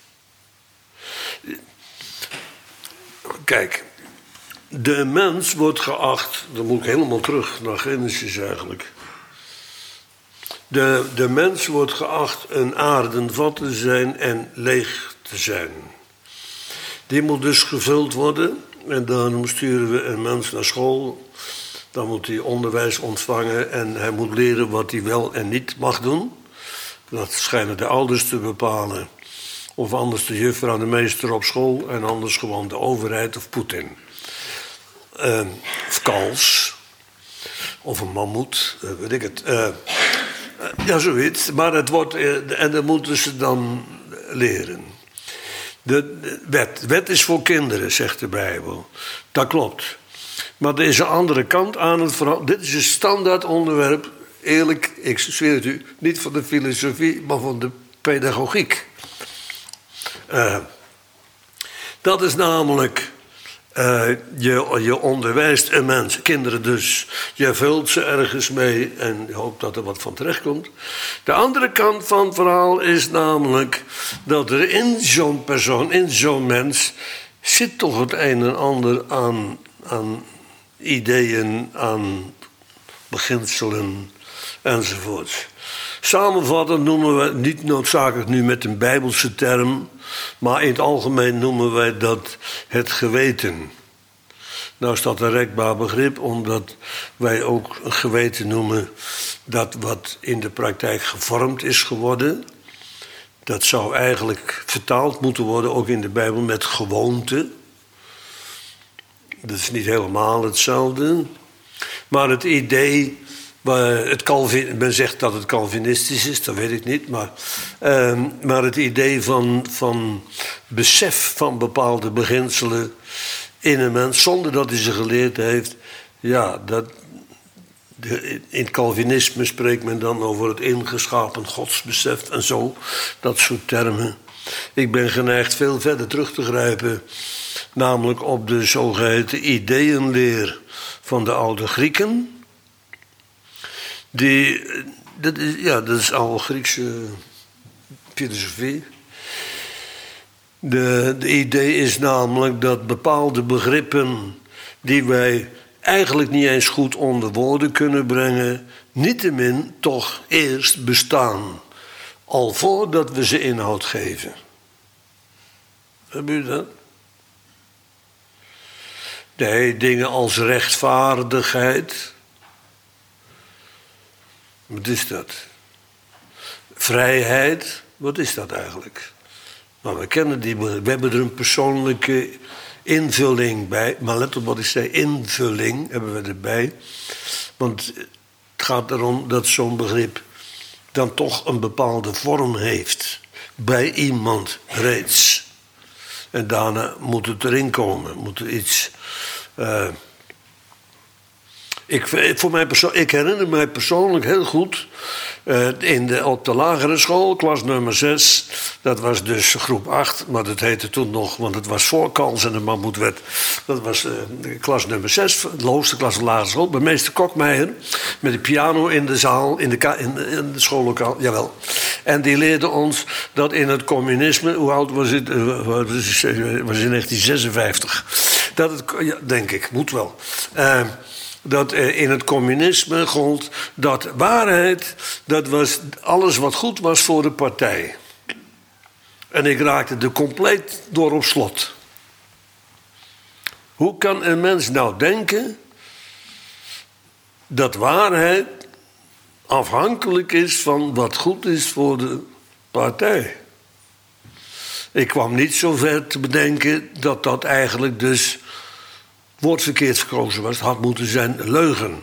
Kijk. De mens wordt geacht, dan moet ik helemaal terug naar Genesis eigenlijk. De, de mens wordt geacht een aardenvat te zijn en leeg te zijn. Die moet dus gevuld worden en dan sturen we een mens naar school. Dan moet hij onderwijs ontvangen en hij moet leren wat hij wel en niet mag doen. Dat schijnen de ouders te bepalen. Of anders de juffrouw en de meester op school en anders gewoon de overheid of Poetin. Uh, of kals, of een mammoet, uh, weet ik het. Uh, uh, ja, zoiets. Maar het wordt, uh, en dat moeten ze dan leren. De, de wet. Wet is voor kinderen, zegt de Bijbel. Dat klopt. Maar er is een andere kant aan het verhaal. Dit is een standaard onderwerp eerlijk, ik zweer het u, niet van de filosofie, maar van de pedagogiek. Uh, dat is namelijk, uh, je, je onderwijst een mens, kinderen dus, je vult ze ergens mee en je hoopt dat er wat van terechtkomt. De andere kant van het verhaal is namelijk dat er in zo'n persoon, in zo'n mens, zit toch het een en ander aan, aan ideeën, aan beginselen enzovoort. Samenvattend noemen we, niet noodzakelijk nu met een Bijbelse term, maar in het algemeen noemen wij dat het geweten. Nou is dat een rekbaar begrip, omdat wij ook een geweten noemen dat wat in de praktijk gevormd is geworden. Dat zou eigenlijk vertaald moeten worden, ook in de Bijbel, met gewoonte. Dat is niet helemaal hetzelfde. Maar het idee, het Calvin, men zegt dat het Calvinistisch is, dat weet ik niet. Maar, uh, maar het idee van, van besef van bepaalde beginselen in een mens, zonder dat hij ze geleerd heeft. Ja, dat, de, in het Calvinisme spreekt men dan over het ingeschapen godsbesef en zo. Dat soort termen. Ik ben geneigd veel verder terug te grijpen, namelijk op de zogeheten ideeënleer van de oude Grieken. Die, dat is, ja, dat is al Griekse filosofie. De, de idee is namelijk dat bepaalde begrippen die wij eigenlijk niet eens goed onder woorden kunnen brengen, niettemin toch eerst bestaan, al voordat we ze inhoud geven. Heb u dat? Nee, dingen als rechtvaardigheid. Wat is dat? Vrijheid, wat is dat eigenlijk? Nou, we kennen die, we hebben er een persoonlijke invulling bij. Maar let op wat ik zei, invulling hebben we erbij. Want het gaat erom dat zo'n begrip dan toch een bepaalde vorm heeft. Bij iemand reeds. En daarna moet het erin komen. Moet er iets... Uh, ik, voor mij perso- ik herinner mij persoonlijk heel goed... Uh, in de, op de lagere school, klas nummer zes... dat was dus groep acht, maar dat heette toen nog... want het was voor Kans en de Mammoetwet. Dat was uh, klas nummer zes, de hoogste klas van de lagere school... bij meester Kokmeijer, met de piano in de zaal... in de, ka- in, in de schoollokaal, jawel. En die leerde ons dat in het communisme... hoe oud was het? Uh, was in negentien zesenvijftig. Dat het, ja, denk ik, moet wel... Uh, dat in het communisme gold dat waarheid, dat was alles wat goed was voor de partij. En ik raakte er compleet door op slot. Hoe kan een mens nou denken dat waarheid afhankelijk is van wat goed is voor de partij? Ik kwam niet zo ver te bedenken dat dat eigenlijk dus... woord verkeerd verkozen was, het had moeten zijn leugen.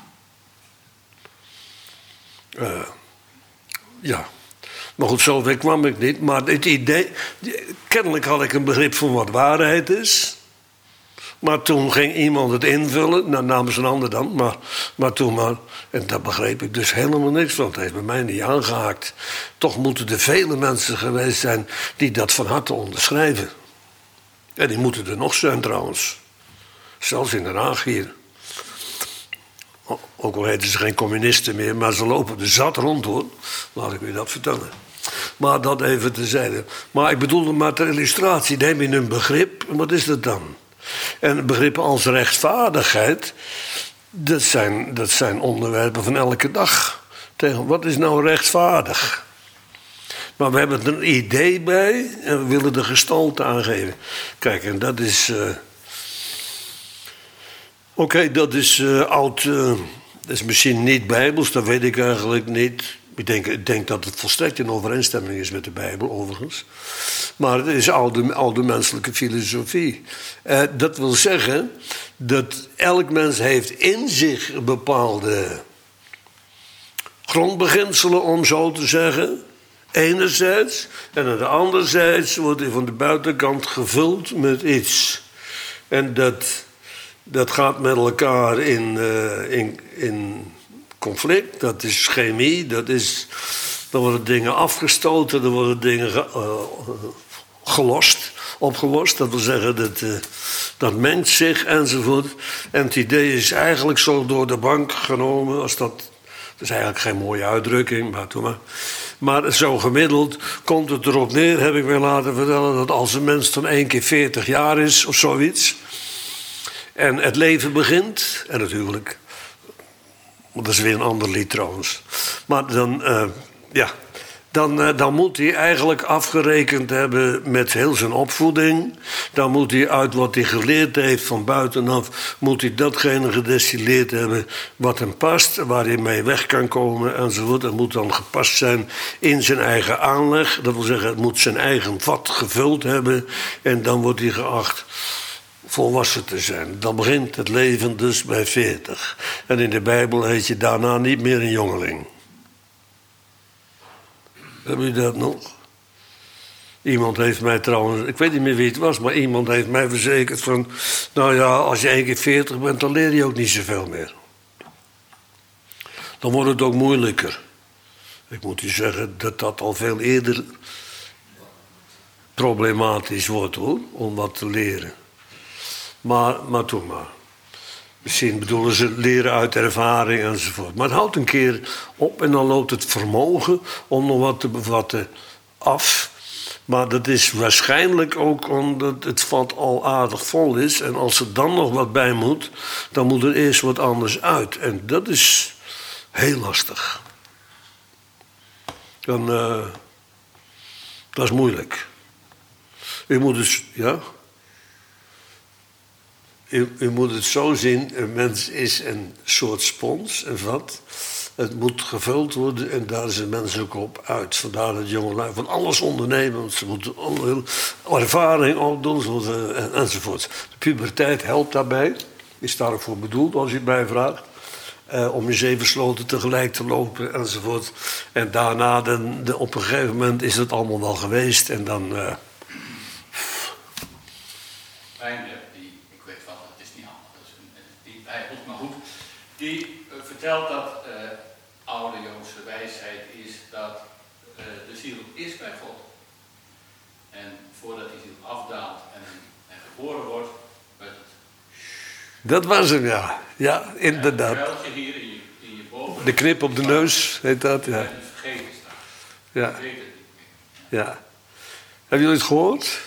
Uh, ja, maar goed, zover kwam ik niet. Maar het idee, kennelijk had ik een begrip van wat waarheid is. Maar toen ging iemand het invullen, nou, namens een ander dan, maar, maar toen maar... en daar begreep ik dus helemaal niks van. Het heeft bij mij niet aangehaakt. Toch moeten er vele mensen geweest zijn die dat van harte onderschrijven. En die moeten er nog zijn trouwens. Zelfs in Den Haag hier. Ook al heten ze geen communisten meer, maar ze lopen er zat rond hoor. Laat ik u dat vertellen. Maar dat even terzijde. Maar ik bedoelde maar ter illustratie, neem je een begrip, wat is dat dan? En begrippen als rechtvaardigheid, dat zijn, dat zijn onderwerpen van elke dag. Tegen, wat is nou rechtvaardig? Maar we hebben er een idee bij en we willen de gestalte aangeven. Kijk, en dat is... Uh, Oké, okay, dat is uh, oud, uh, dat is misschien niet bijbels, dat weet ik eigenlijk niet. Ik denk, ik denk dat het volstrekt in overeenstemming is met de Bijbel, overigens. Maar het is oude, oude menselijke filosofie. Uh, dat wil zeggen dat elk mens heeft in zich bepaalde grondbeginselen, om zo te zeggen. Enerzijds. En aan de anderzijds wordt hij van de buitenkant gevuld met iets. En dat... Dat gaat met elkaar in, uh, in, in conflict, dat is chemie, dat is... Er worden dingen afgestoten, er worden dingen ge, uh, gelost, opgelost. Dat wil zeggen, dat, uh, dat mengt zich enzovoort. En het idee is eigenlijk zo door de bank genomen. Als dat, dat is eigenlijk geen mooie uitdrukking, maar doe maar. Maar zo gemiddeld komt het erop neer, heb ik me laten vertellen... dat als een mens dan één keer veertig jaar is of zoiets... en het leven begint, en natuurlijk... dat is weer een ander lied trouwens. Maar dan... Uh, Ja, dan, dan moet hij eigenlijk afgerekend hebben met heel zijn opvoeding. Dan moet hij uit wat hij geleerd heeft van buitenaf... moet hij datgene gedestilleerd hebben wat hem past... waar hij mee weg kan komen enzovoort. Het moet dan gepast zijn in zijn eigen aanleg. Dat wil zeggen, het moet zijn eigen vat gevuld hebben... en dan wordt hij geacht volwassen te zijn. Dan begint het leven dus bij veertig. En in de Bijbel heet je daarna niet meer een jongeling. Hebben jullie dat nog? Iemand heeft mij trouwens, ik weet niet meer wie het was... maar iemand heeft mij verzekerd van... nou ja, als je één keer veertig bent, dan leer je ook niet zoveel meer. Dan wordt het ook moeilijker. Ik moet u zeggen dat dat al veel eerder... problematisch wordt, hoor, om wat te leren. Maar, maar toen maar. Misschien bedoelen ze leren uit ervaring enzovoort. Maar het houdt een keer op en dan loopt het vermogen om nog wat te bevatten af. Maar dat is waarschijnlijk ook omdat het vat al aardig vol is. En als er dan nog wat bij moet, dan moet er eerst wat anders uit. En dat is heel lastig. Dan, uh, dat is moeilijk. U moet dus, ja... U, u moet het zo zien, een mens is een soort spons, een vat. Het moet gevuld worden en daar is een mens ook op uit. Vandaar dat jongelui van alles ondernemen. Want ze moeten alle ervaring opdoen en, enzovoort. De puberteit helpt daarbij. Is daar ook voor bedoeld, als je het mij vraagt. Uh, om in zeven sloten tegelijk te lopen enzovoort. En daarna, de, de, op een gegeven moment, is het allemaal wel geweest. En dan... Uh, Die uh, vertelt dat uh, oude Joodse wijsheid is dat uh, de ziel is bij God. En voordat die ziel afdaalt en, en geboren wordt, wordt het... Dat was hem, ja. Ja, inderdaad. Terwijl je hier in je, in je boven... De knip op de neus, heet dat, ja. En het vergeten staat. Ja. Ik weet het niet meer. Ja. Hebben jullie het gehoord?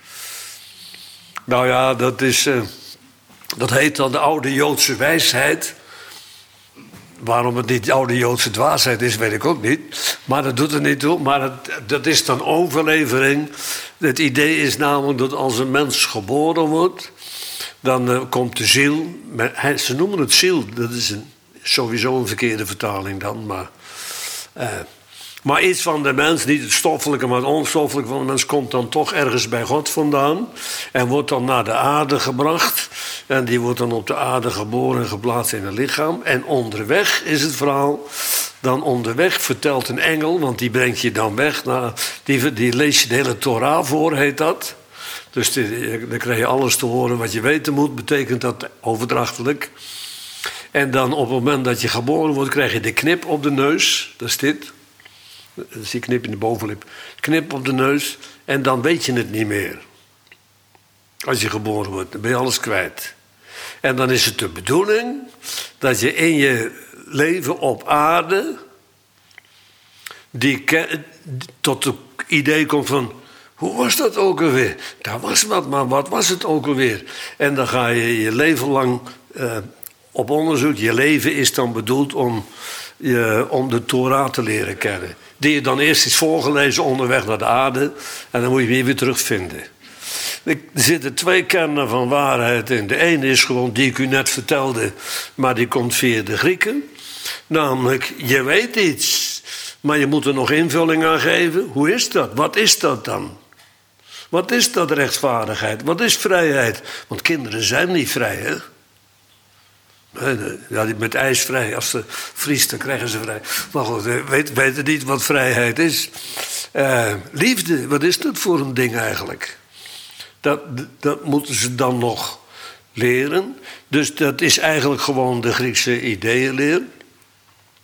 Nou ja, dat is... Uh, dat heet dan de oude Joodse wijsheid... Waarom het niet de oude Joodse dwaasheid is, weet ik ook niet. Maar dat doet er niet toe. Maar het, dat is dan overlevering. Het idee is namelijk dat als een mens geboren wordt... dan uh, komt de ziel... Met, ze noemen het ziel. Dat is een, sowieso een verkeerde vertaling dan. Maar, uh, maar iets van de mens, niet het stoffelijke... maar het onstoffelijke van de mens... komt dan toch ergens bij God vandaan. En wordt dan naar de aarde gebracht... En die wordt dan op de aarde geboren en geplaatst in een lichaam. En onderweg is het verhaal. Dan onderweg vertelt een engel, want die brengt je dan weg. Nou, die, die leest je de hele Torah voor, heet dat. Dus die, dan krijg je alles te horen wat je weten moet. Betekent dat overdrachtelijk. En dan op het moment dat je geboren wordt, krijg je de knip op de neus. Dat is dit. Dat is die knip in de bovenlip. Knip op de neus. En dan weet je het niet meer. Als je geboren wordt, dan ben je alles kwijt. En dan is het de bedoeling dat je in je leven op aarde... Die ke- tot het idee komt van... Hoe was dat ook alweer? Daar was wat, maar wat was het ook alweer? En dan ga je je leven lang uh, op onderzoek. Je leven is dan bedoeld om, je, om de Torah te leren kennen. Die je dan eerst is voorgelezen onderweg naar de aarde. En dan moet je hem weer terugvinden. Er zitten twee kernen van waarheid in. De ene is gewoon die ik u net vertelde, maar die komt via de Grieken. Namelijk, je weet iets, maar je moet er nog invulling aan geven. Hoe is dat? Wat is dat dan? Wat is dat rechtvaardigheid? Wat is vrijheid? Want kinderen zijn niet vrij, hè? Nee, nee. Ja, met ijs vrij. Als ze vriest, dan krijgen ze vrij. Maar goed, weet, weten niet wat vrijheid is. Uh, liefde, wat is dat voor een ding eigenlijk? Dat, dat moeten ze dan nog leren. Dus dat is eigenlijk gewoon de Griekse ideeënleer.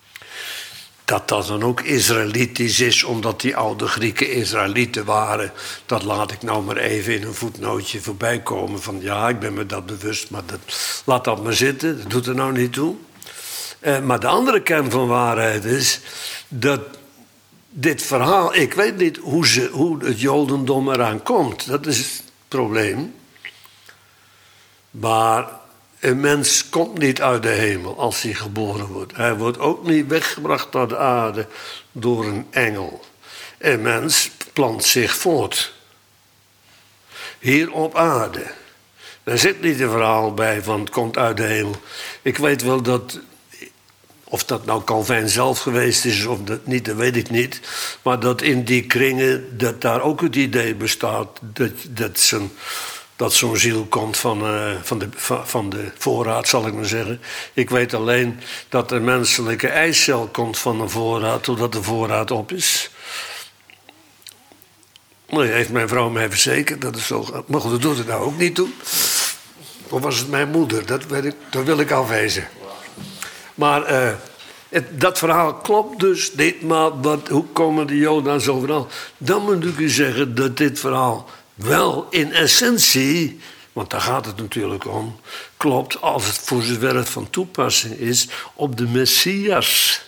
dat dat dan ook Israëlitisch is, omdat die oude Grieken Israëlieten waren, dat laat ik nou maar even in een voetnootje voorbij komen. Van ja, ik ben me dat bewust, maar dat, laat dat maar zitten, dat doet er nou niet toe. Uh, maar de andere kern van waarheid is dat dit verhaal, ik weet niet hoe, ze, hoe het Jodendom eraan komt, dat is het probleem. Maar een mens komt niet uit de hemel als hij geboren wordt. Hij wordt ook niet weggebracht naar de aarde door een engel. Een mens plant zich voort. Hier op aarde. Daar zit niet een verhaal bij van het komt uit de hemel. Ik weet wel dat, of dat nou Calvijn zelf geweest is of dat niet, dat weet ik niet. Maar dat in die kringen, dat daar ook het idee bestaat dat, dat zijn... dat zo'n ziel komt van, uh, van, de, van de voorraad, zal ik maar zeggen. Ik weet alleen dat de menselijke eicel komt van een voorraad, totdat de voorraad op is. Nou, heeft mijn vrouw mij verzekerd, dat is zo. Maar goed, dat doet het nou ook niet toe. Of was het mijn moeder? Dat, weet ik, dat wil ik afwijzen. Maar uh, het, dat verhaal klopt dus niet, maar wat, hoe komen de Joden aan zo'n verhaal? Dan moet ik u zeggen dat dit verhaal wel in essentie, want daar gaat het natuurlijk om, klopt als het voor zover het van toepassing is op de Messias.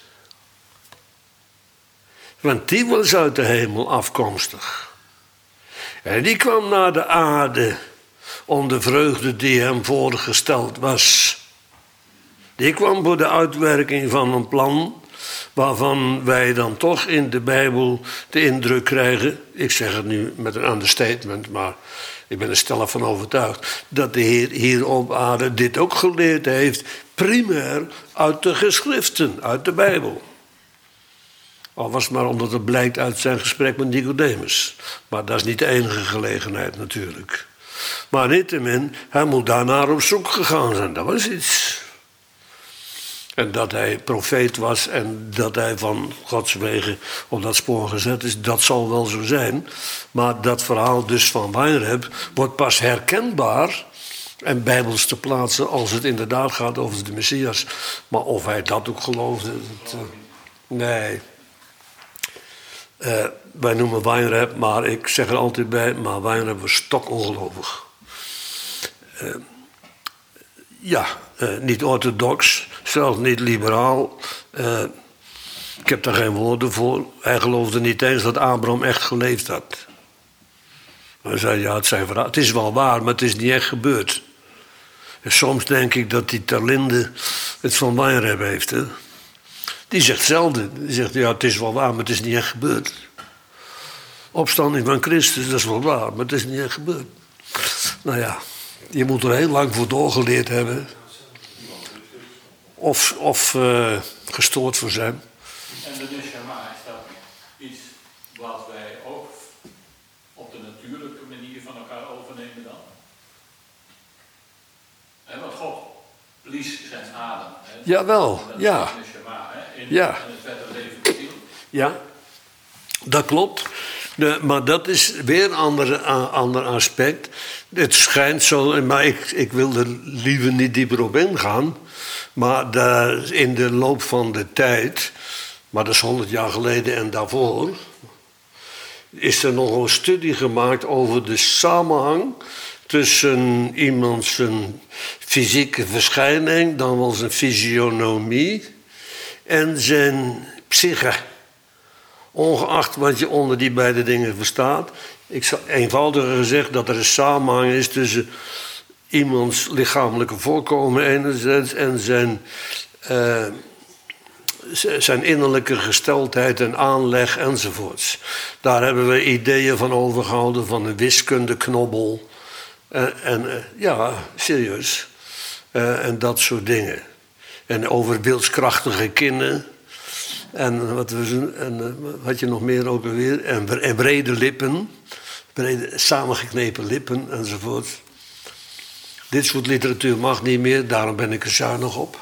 Want die was uit de hemel afkomstig. En die kwam naar de aarde om de vreugde die hem voorgesteld was. Die kwam voor de uitwerking van een plan waarvan wij dan toch in de Bijbel de indruk krijgen, ik zeg het nu met een understatement, maar ik ben er stellig van overtuigd, dat de Heer hier op aarde dit ook geleerd heeft, primair uit de geschriften, uit de Bijbel. Al was het maar omdat het blijkt uit zijn gesprek met Nicodemus. Maar dat is niet de enige gelegenheid natuurlijk. Maar niettemin, hij moet daarnaar op zoek gegaan zijn, dat was iets. En dat hij profeet was en dat hij van Gods wegen op dat spoor gezet is, dat zal wel zo zijn. Maar dat verhaal dus van Weinreb wordt pas herkenbaar en bijbels te plaatsen als het inderdaad gaat over de Messias. Maar of hij dat ook geloofde, dat, uh, nee. Uh, wij noemen Weinreb, maar ik zeg er altijd bij, maar Weinreb was stokongelovig. Uh, ja, uh, niet orthodox, zelfs niet liberaal. Uh, ik heb daar geen woorden voor. Hij geloofde niet eens dat Abraham echt geleefd had. Hij zei, ja, het, zijn verhaal. Het is wel waar, maar het is niet echt gebeurd. En soms denk ik dat die Terlinde het van Weinreb heeft. Hè? Die zegt hetzelfde. Die zegt, ja, het is wel waar, maar het is niet echt gebeurd. Opstanding van Christus, dat is wel waar, maar het is niet echt gebeurd. Nou ja, je moet er heel lang voor doorgeleerd hebben. Of, of uh, gestoord voor zijn. En de neshama, is dat iets wat wij ook op de natuurlijke manier van elkaar overnemen dan? He, want God blies zijn adem. He. Jawel, dat ja. is neshama, he. In, Ja. En het werd een levende ziel. Ja, dat klopt. De, maar dat is weer een ander, uh, ander aspect. Het schijnt zo, maar ik, ik wil er liever niet dieper op ingaan. Maar daar, in de loop van de tijd, maar dat is honderd jaar geleden en daarvoor, is er nog een studie gemaakt over de samenhang tussen iemands zijn fysieke verschijning, dan wel zijn fysionomie, en zijn psyche. Ongeacht wat je onder die beide dingen verstaat. Ik zou eenvoudiger gezegd dat er een samenhang is tussen iemands lichamelijke voorkomen enerzijds en zijn, uh, zijn innerlijke gesteldheid en aanleg enzovoorts. Daar hebben we ideeën van overgehouden van een wiskundeknobbel. En, en uh, ja, serieus. Uh, en dat soort dingen. En over wilskrachtige kinnen. En wat was een, en, uh, had je nog meer ook alweer? En, en brede lippen. Brede, samengeknepen lippen enzovoort. Dit soort literatuur mag niet meer, daarom ben ik er zuinig op.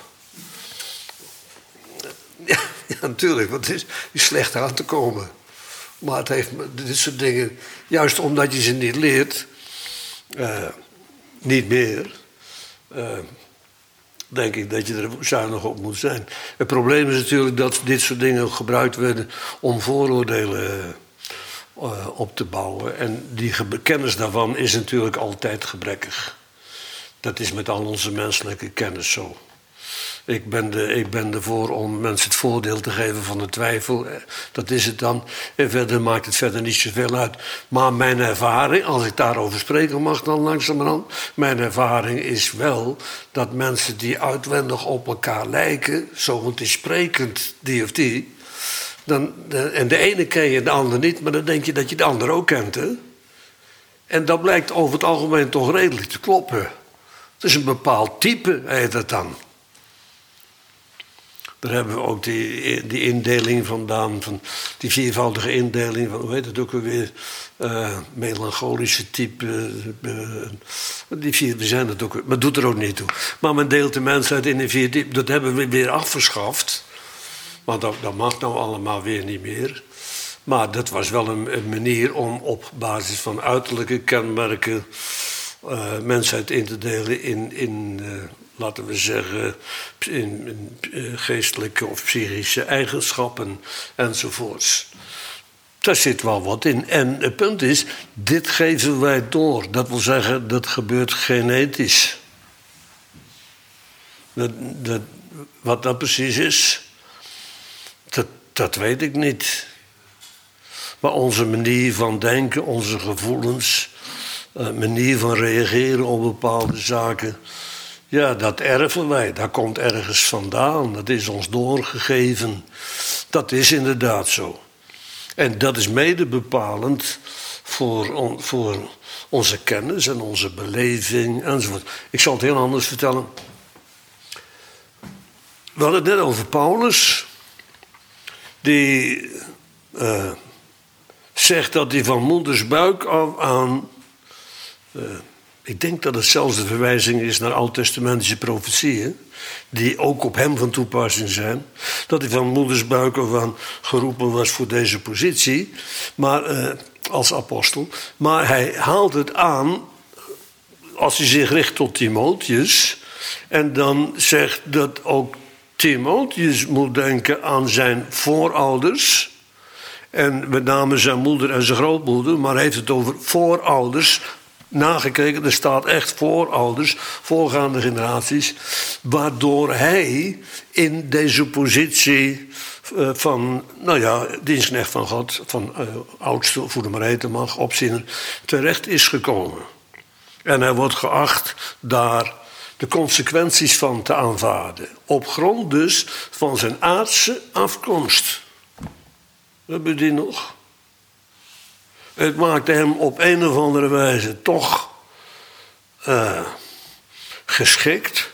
Ja, ja natuurlijk, want het is, is slecht aan te komen. Maar het heeft dit soort dingen, juist omdat je ze niet leert, uh, niet meer. Uh, denk ik dat je er zuinig op moet zijn. Het probleem is natuurlijk dat dit soort dingen gebruikt werden om vooroordelen uh, op te bouwen. En die kennis daarvan is natuurlijk altijd gebrekkig. Dat is met al onze menselijke kennis zo. Ik ben, de, ik ben ervoor om mensen het voordeel te geven van de twijfel. Dat is het dan. En verder maakt het verder niet zoveel uit. Maar mijn ervaring, als ik daarover spreken mag dan langzamerhand. Mijn ervaring is wel dat mensen die uitwendig op elkaar lijken. Zo het is sprekend, die of die. Dan, en de ene ken je, de ander niet. Maar dan denk je dat je de ander ook kent. Hè? En dat blijkt over het algemeen toch redelijk te kloppen. Het is een bepaald type, heet het dan. Daar hebben we ook die, die indeling vandaan, van die viervoudige indeling van, hoe heet het ook alweer, uh, melancholische type. Uh, die vier, we zijn het ook, maar het doet er ook niet toe. Maar men deelt de mensheid in een vier typen, dat hebben we weer afgeschaft. Want dat, dat mag nou allemaal weer niet meer. Maar dat was wel een, een manier om op basis van uiterlijke kenmerken uh, mensheid in te delen in... in uh, laten we zeggen, in, in geestelijke of psychische eigenschappen enzovoorts. Daar zit wel wat in. En het punt is, dit geven wij door. Dat wil zeggen, dat gebeurt genetisch. Dat, dat, wat dat precies is, dat, dat weet ik niet. Maar onze manier van denken, onze gevoelens, manier van reageren op bepaalde zaken, ja, dat erven wij. Dat komt ergens vandaan. Dat is ons doorgegeven. Dat is inderdaad zo. En dat is mede bepalend voor, on, voor onze kennis en onze beleving enzovoort. Ik zal het heel anders vertellen. We hadden het net over Paulus. Die uh, zegt dat hij van moeders buik af aan... Uh, Ik denk dat het zelfs de verwijzing is naar oud-testamentische profetieën, die ook op hem van toepassing zijn. Dat hij van moedersbuik af aan geroepen was voor deze positie, maar, uh, als apostel. Maar hij haalt het aan als hij zich richt tot Timotheus. En dan zegt dat ook Timotheus moet denken aan zijn voorouders. En met name zijn moeder en zijn grootmoeder, maar hij heeft het over voorouders. Nagekeken, er staat echt voorouders, voorgaande generaties, waardoor hij in deze positie uh, van, nou ja, dienstknecht van God, van uh, oudste, of hoe de maar heten mag, opziener, terecht is gekomen. En hij wordt geacht daar de consequenties van te aanvaarden, op grond dus van zijn aardse afkomst. Hebben we die nog? Het maakte hem op een of andere wijze toch uh, geschikt.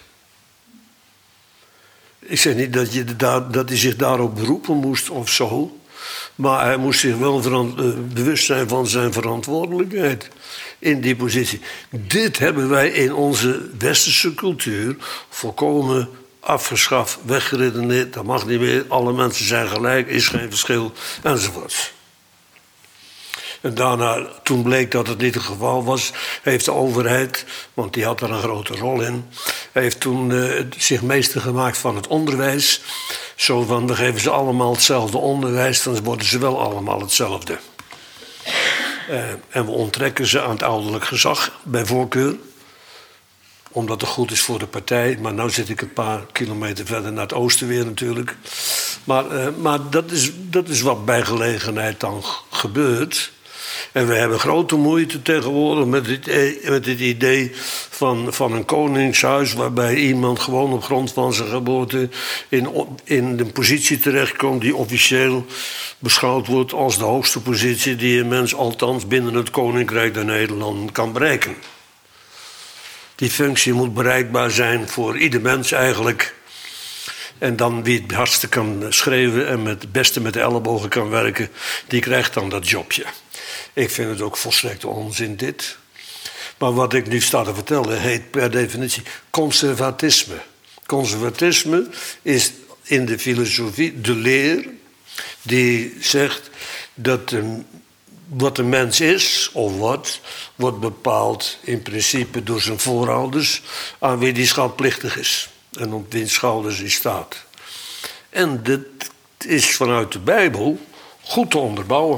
Ik zeg niet dat, je daar, dat hij zich daarop beroepen moest of zo. Maar hij moest zich wel verant, uh, bewust zijn van zijn verantwoordelijkheid in die positie. Dit hebben wij in onze westerse cultuur volkomen afgeschaft, weggeredeneerd. Dat mag niet meer, alle mensen zijn gelijk, is geen verschil, enzovoort. En daarna, toen bleek dat het niet het geval was, heeft de overheid, want die had er een grote rol in, heeft toen uh, zich meester gemaakt van het onderwijs. Zo van, we geven ze allemaal hetzelfde onderwijs, dan worden ze wel allemaal hetzelfde. Uh, en we onttrekken ze aan het ouderlijk gezag, bij voorkeur. Omdat het goed is voor de partij. Maar nu zit ik een paar kilometer verder naar het oosten weer natuurlijk. Maar, uh, maar dat, is, dat is wat bij gelegenheid dan gebeurt. En we hebben grote moeite tegenwoordig met dit, met dit idee van, van een koningshuis, waarbij iemand gewoon op grond van zijn geboorte in, in een positie terechtkomt die officieel beschouwd wordt als de hoogste positie die een mens althans binnen het Koninkrijk der Nederlanden kan bereiken. Die functie moet bereikbaar zijn voor ieder mens eigenlijk. En dan wie het hardste kan schreeuwen en met het beste met de ellebogen kan werken, die krijgt dan dat jobje. Ik vind het ook volstrekt onzin dit. Maar wat ik nu sta te vertellen heet per definitie conservatisme. Conservatisme is in de filosofie de leer die zegt dat de, wat een mens is of wat, wordt bepaald in principe door zijn voorouders aan wie die schatplichtig is. en op wiens schouders hij staat. En dit is vanuit de Bijbel goed te onderbouwen.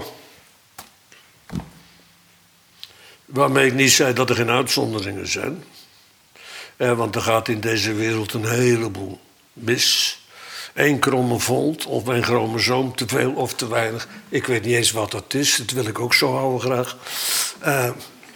Waarmee ik niet zei dat er geen uitzonderingen zijn. Eh, want er gaat in deze wereld een heleboel mis. Eén kromme volt of een chromosoom, te veel of te weinig. Ik weet niet eens wat dat is, dat wil ik ook zo houden graag. Uh,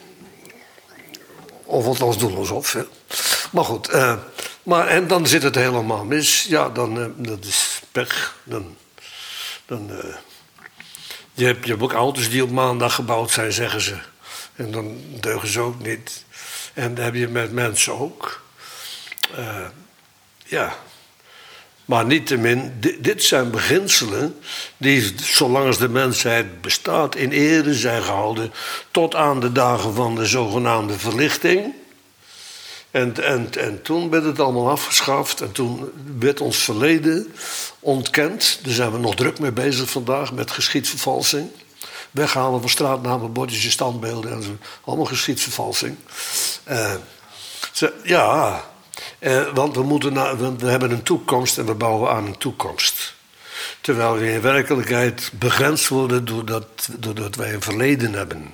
of althans doen alsof. Hè. Maar goed, uh, maar, en dan zit het helemaal mis. Ja, dan uh, dat is pech. Dan, dan, uh, je, hebt, je hebt ook auto's die op maandag gebouwd zijn, zeggen ze. En dan deugen ze ook niet. En dat heb je met mensen ook. Uh, ja... Maar niettemin, dit zijn beginselen die, zolang als de mensheid bestaat, in ere zijn gehouden tot aan de dagen van de zogenaamde verlichting. En, en, en toen werd het allemaal afgeschaft en toen werd ons verleden ontkend. Daar zijn we nog druk mee bezig vandaag met geschiedvervalsing. Weghalen van straatnamen, bordjes, standbeelden en zo. Allemaal geschiedvervalsing. Uh, ze, ja... Eh, want we, moeten na, want we hebben een toekomst en we bouwen aan een toekomst. Terwijl we in werkelijkheid begrensd worden doordat, doordat wij een verleden hebben.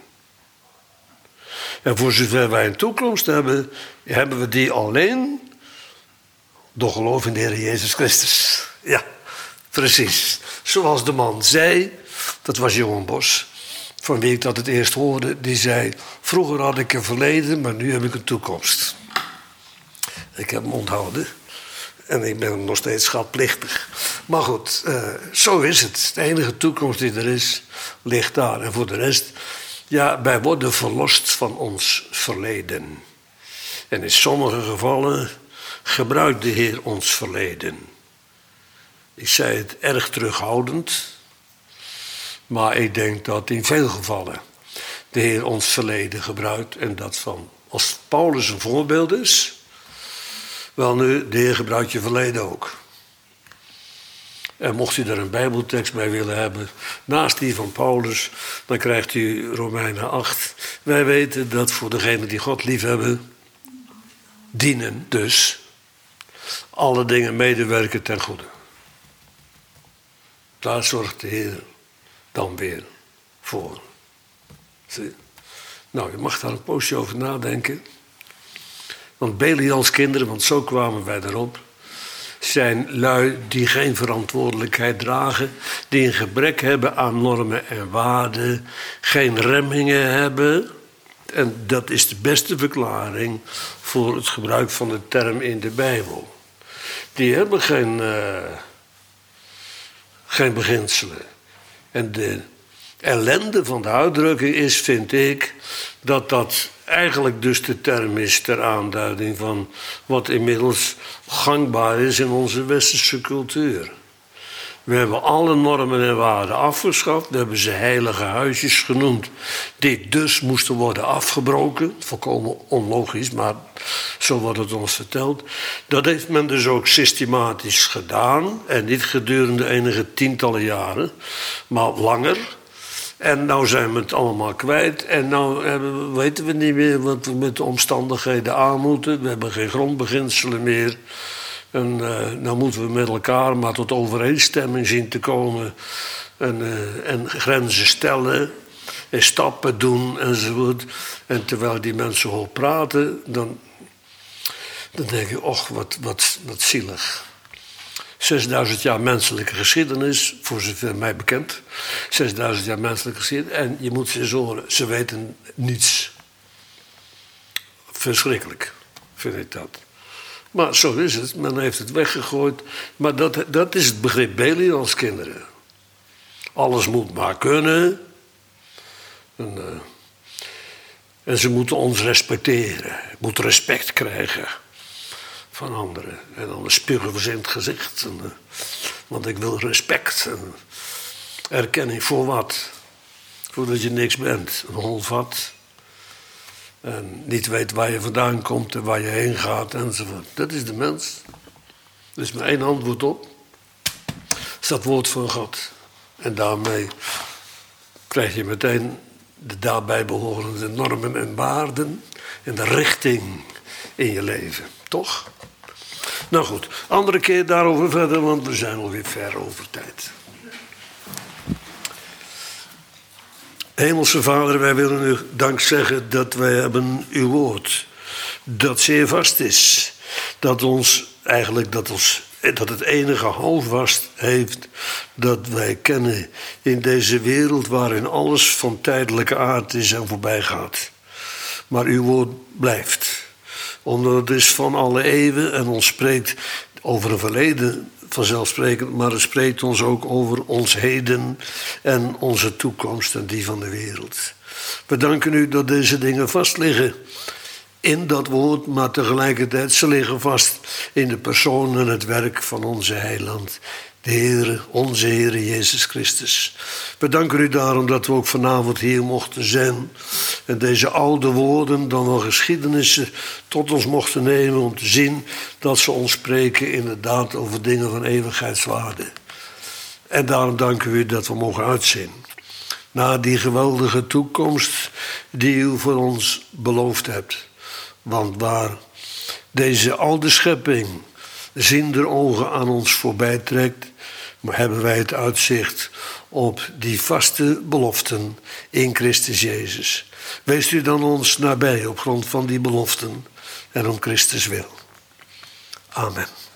En voor zover wij een toekomst hebben, hebben we die alleen door geloof in de Heer Jezus Christus. Ja, precies. Zoals de man zei, dat was Johan Bos, van wie ik dat het eerst hoorde, die zei: vroeger had ik een verleden, maar nu heb ik een toekomst. Ik heb hem onthouden. En ik ben nog steeds schatplichtig. Maar goed, uh, zo is het. De enige toekomst die er is, ligt daar. En voor de rest, ja, wij worden verlost van ons verleden. En in sommige gevallen gebruikt de Heer ons verleden. Ik zei het erg terughoudend. Maar ik denk dat in veel gevallen de Heer ons verleden gebruikt. En dat van, als Paulus een voorbeeld is... Wel nu, de Heer gebruikt je verleden ook. En mocht u daar een bijbeltekst bij willen hebben, naast die van Paulus, dan krijgt u Romeinen acht. Wij weten dat voor degenen die God liefhebben, dienen dus alle dingen medewerken ten goede. Daar zorgt de Heer dan weer voor. Zie? Nou, je mag daar een poosje over nadenken. Want Belials kinderen, want zo kwamen wij erop, zijn lui die geen verantwoordelijkheid dragen, die een gebrek hebben aan normen en waarden, geen remmingen hebben. En dat is de beste verklaring voor het gebruik van de term in de Bijbel. Die hebben geen, uh, geen beginselen. En de ellende van de uitdrukking is, vind ik, dat dat eigenlijk dus de term is ter aanduiding van wat inmiddels gangbaar is in onze westerse cultuur. We hebben alle normen en waarden afgeschaft. We hebben ze heilige huisjes genoemd, die dus moesten worden afgebroken. Volkomen onlogisch, maar zo wordt het ons verteld. Dat heeft men dus ook systematisch gedaan. En niet gedurende enige tientallen jaren, maar langer. En nou zijn we het allemaal kwijt. En nou hebben, weten we niet meer wat we met de omstandigheden aan moeten. We hebben geen grondbeginselen meer. En uh, nou moeten we met elkaar maar tot overeenstemming zien te komen. En, uh, en grenzen stellen. En stappen doen enzovoort. En terwijl die mensen horen praten, dan, dan denk je, och, wat, wat, wat zielig. zesduizend jaar menselijke geschiedenis, voor zover mij bekend. zesduizend jaar menselijke geschiedenis. En je moet ze eens horen, ze weten niets. Verschrikkelijk, vind ik dat. Maar zo is het, men heeft het weggegooid. Maar dat, dat is het begrip Belial als kinderen. Alles moet maar kunnen. En, uh, en ze moeten ons respecteren. Je moet respect krijgen van anderen. En dan een spiegel voor ze in het gezicht. En, uh, want ik wil respect. En erkenning voor wat? Voordat je niks bent. Een holvat. En niet weet waar je vandaan komt en waar je heen gaat enzovoort. Dat is de mens. Er is maar één antwoord op. Dat is dat woord van God. En daarmee krijg je meteen de daarbij behorende normen en waarden en de richting in je leven. Toch? Nou goed, andere keer daarover verder, want we zijn alweer ver over tijd. Hemelse Vader, wij willen u dank zeggen dat wij hebben uw woord, dat zeer vast is. Dat ons eigenlijk, dat, ons, dat het enige houvast heeft dat wij kennen in deze wereld waarin alles van tijdelijke aard is en voorbij gaat. Maar uw woord blijft. Omdat het is van alle eeuwen en ons spreekt over een verleden vanzelfsprekend, maar het spreekt ons ook over ons heden en onze toekomst en die van de wereld. We danken u dat deze dingen vast liggen in dat woord, maar tegelijkertijd ze liggen vast in de persoon en het werk van onze heiland, de Heere, onze Heere Jezus Christus. We danken u daarom dat we ook vanavond hier mochten zijn en deze oude woorden, dan wel geschiedenissen, tot ons mochten nemen om te zien dat ze ons spreken inderdaad over dingen van eeuwigheidswaarde. En daarom danken we u dat we mogen uitzien naar die geweldige toekomst die u voor ons beloofd hebt. Want waar deze oude schepping ziender ogen aan ons voorbij trekt, maar hebben wij het uitzicht op die vaste beloften in Christus Jezus. Wees u dan ons nabij op grond van die beloften en om Christus wil. Amen.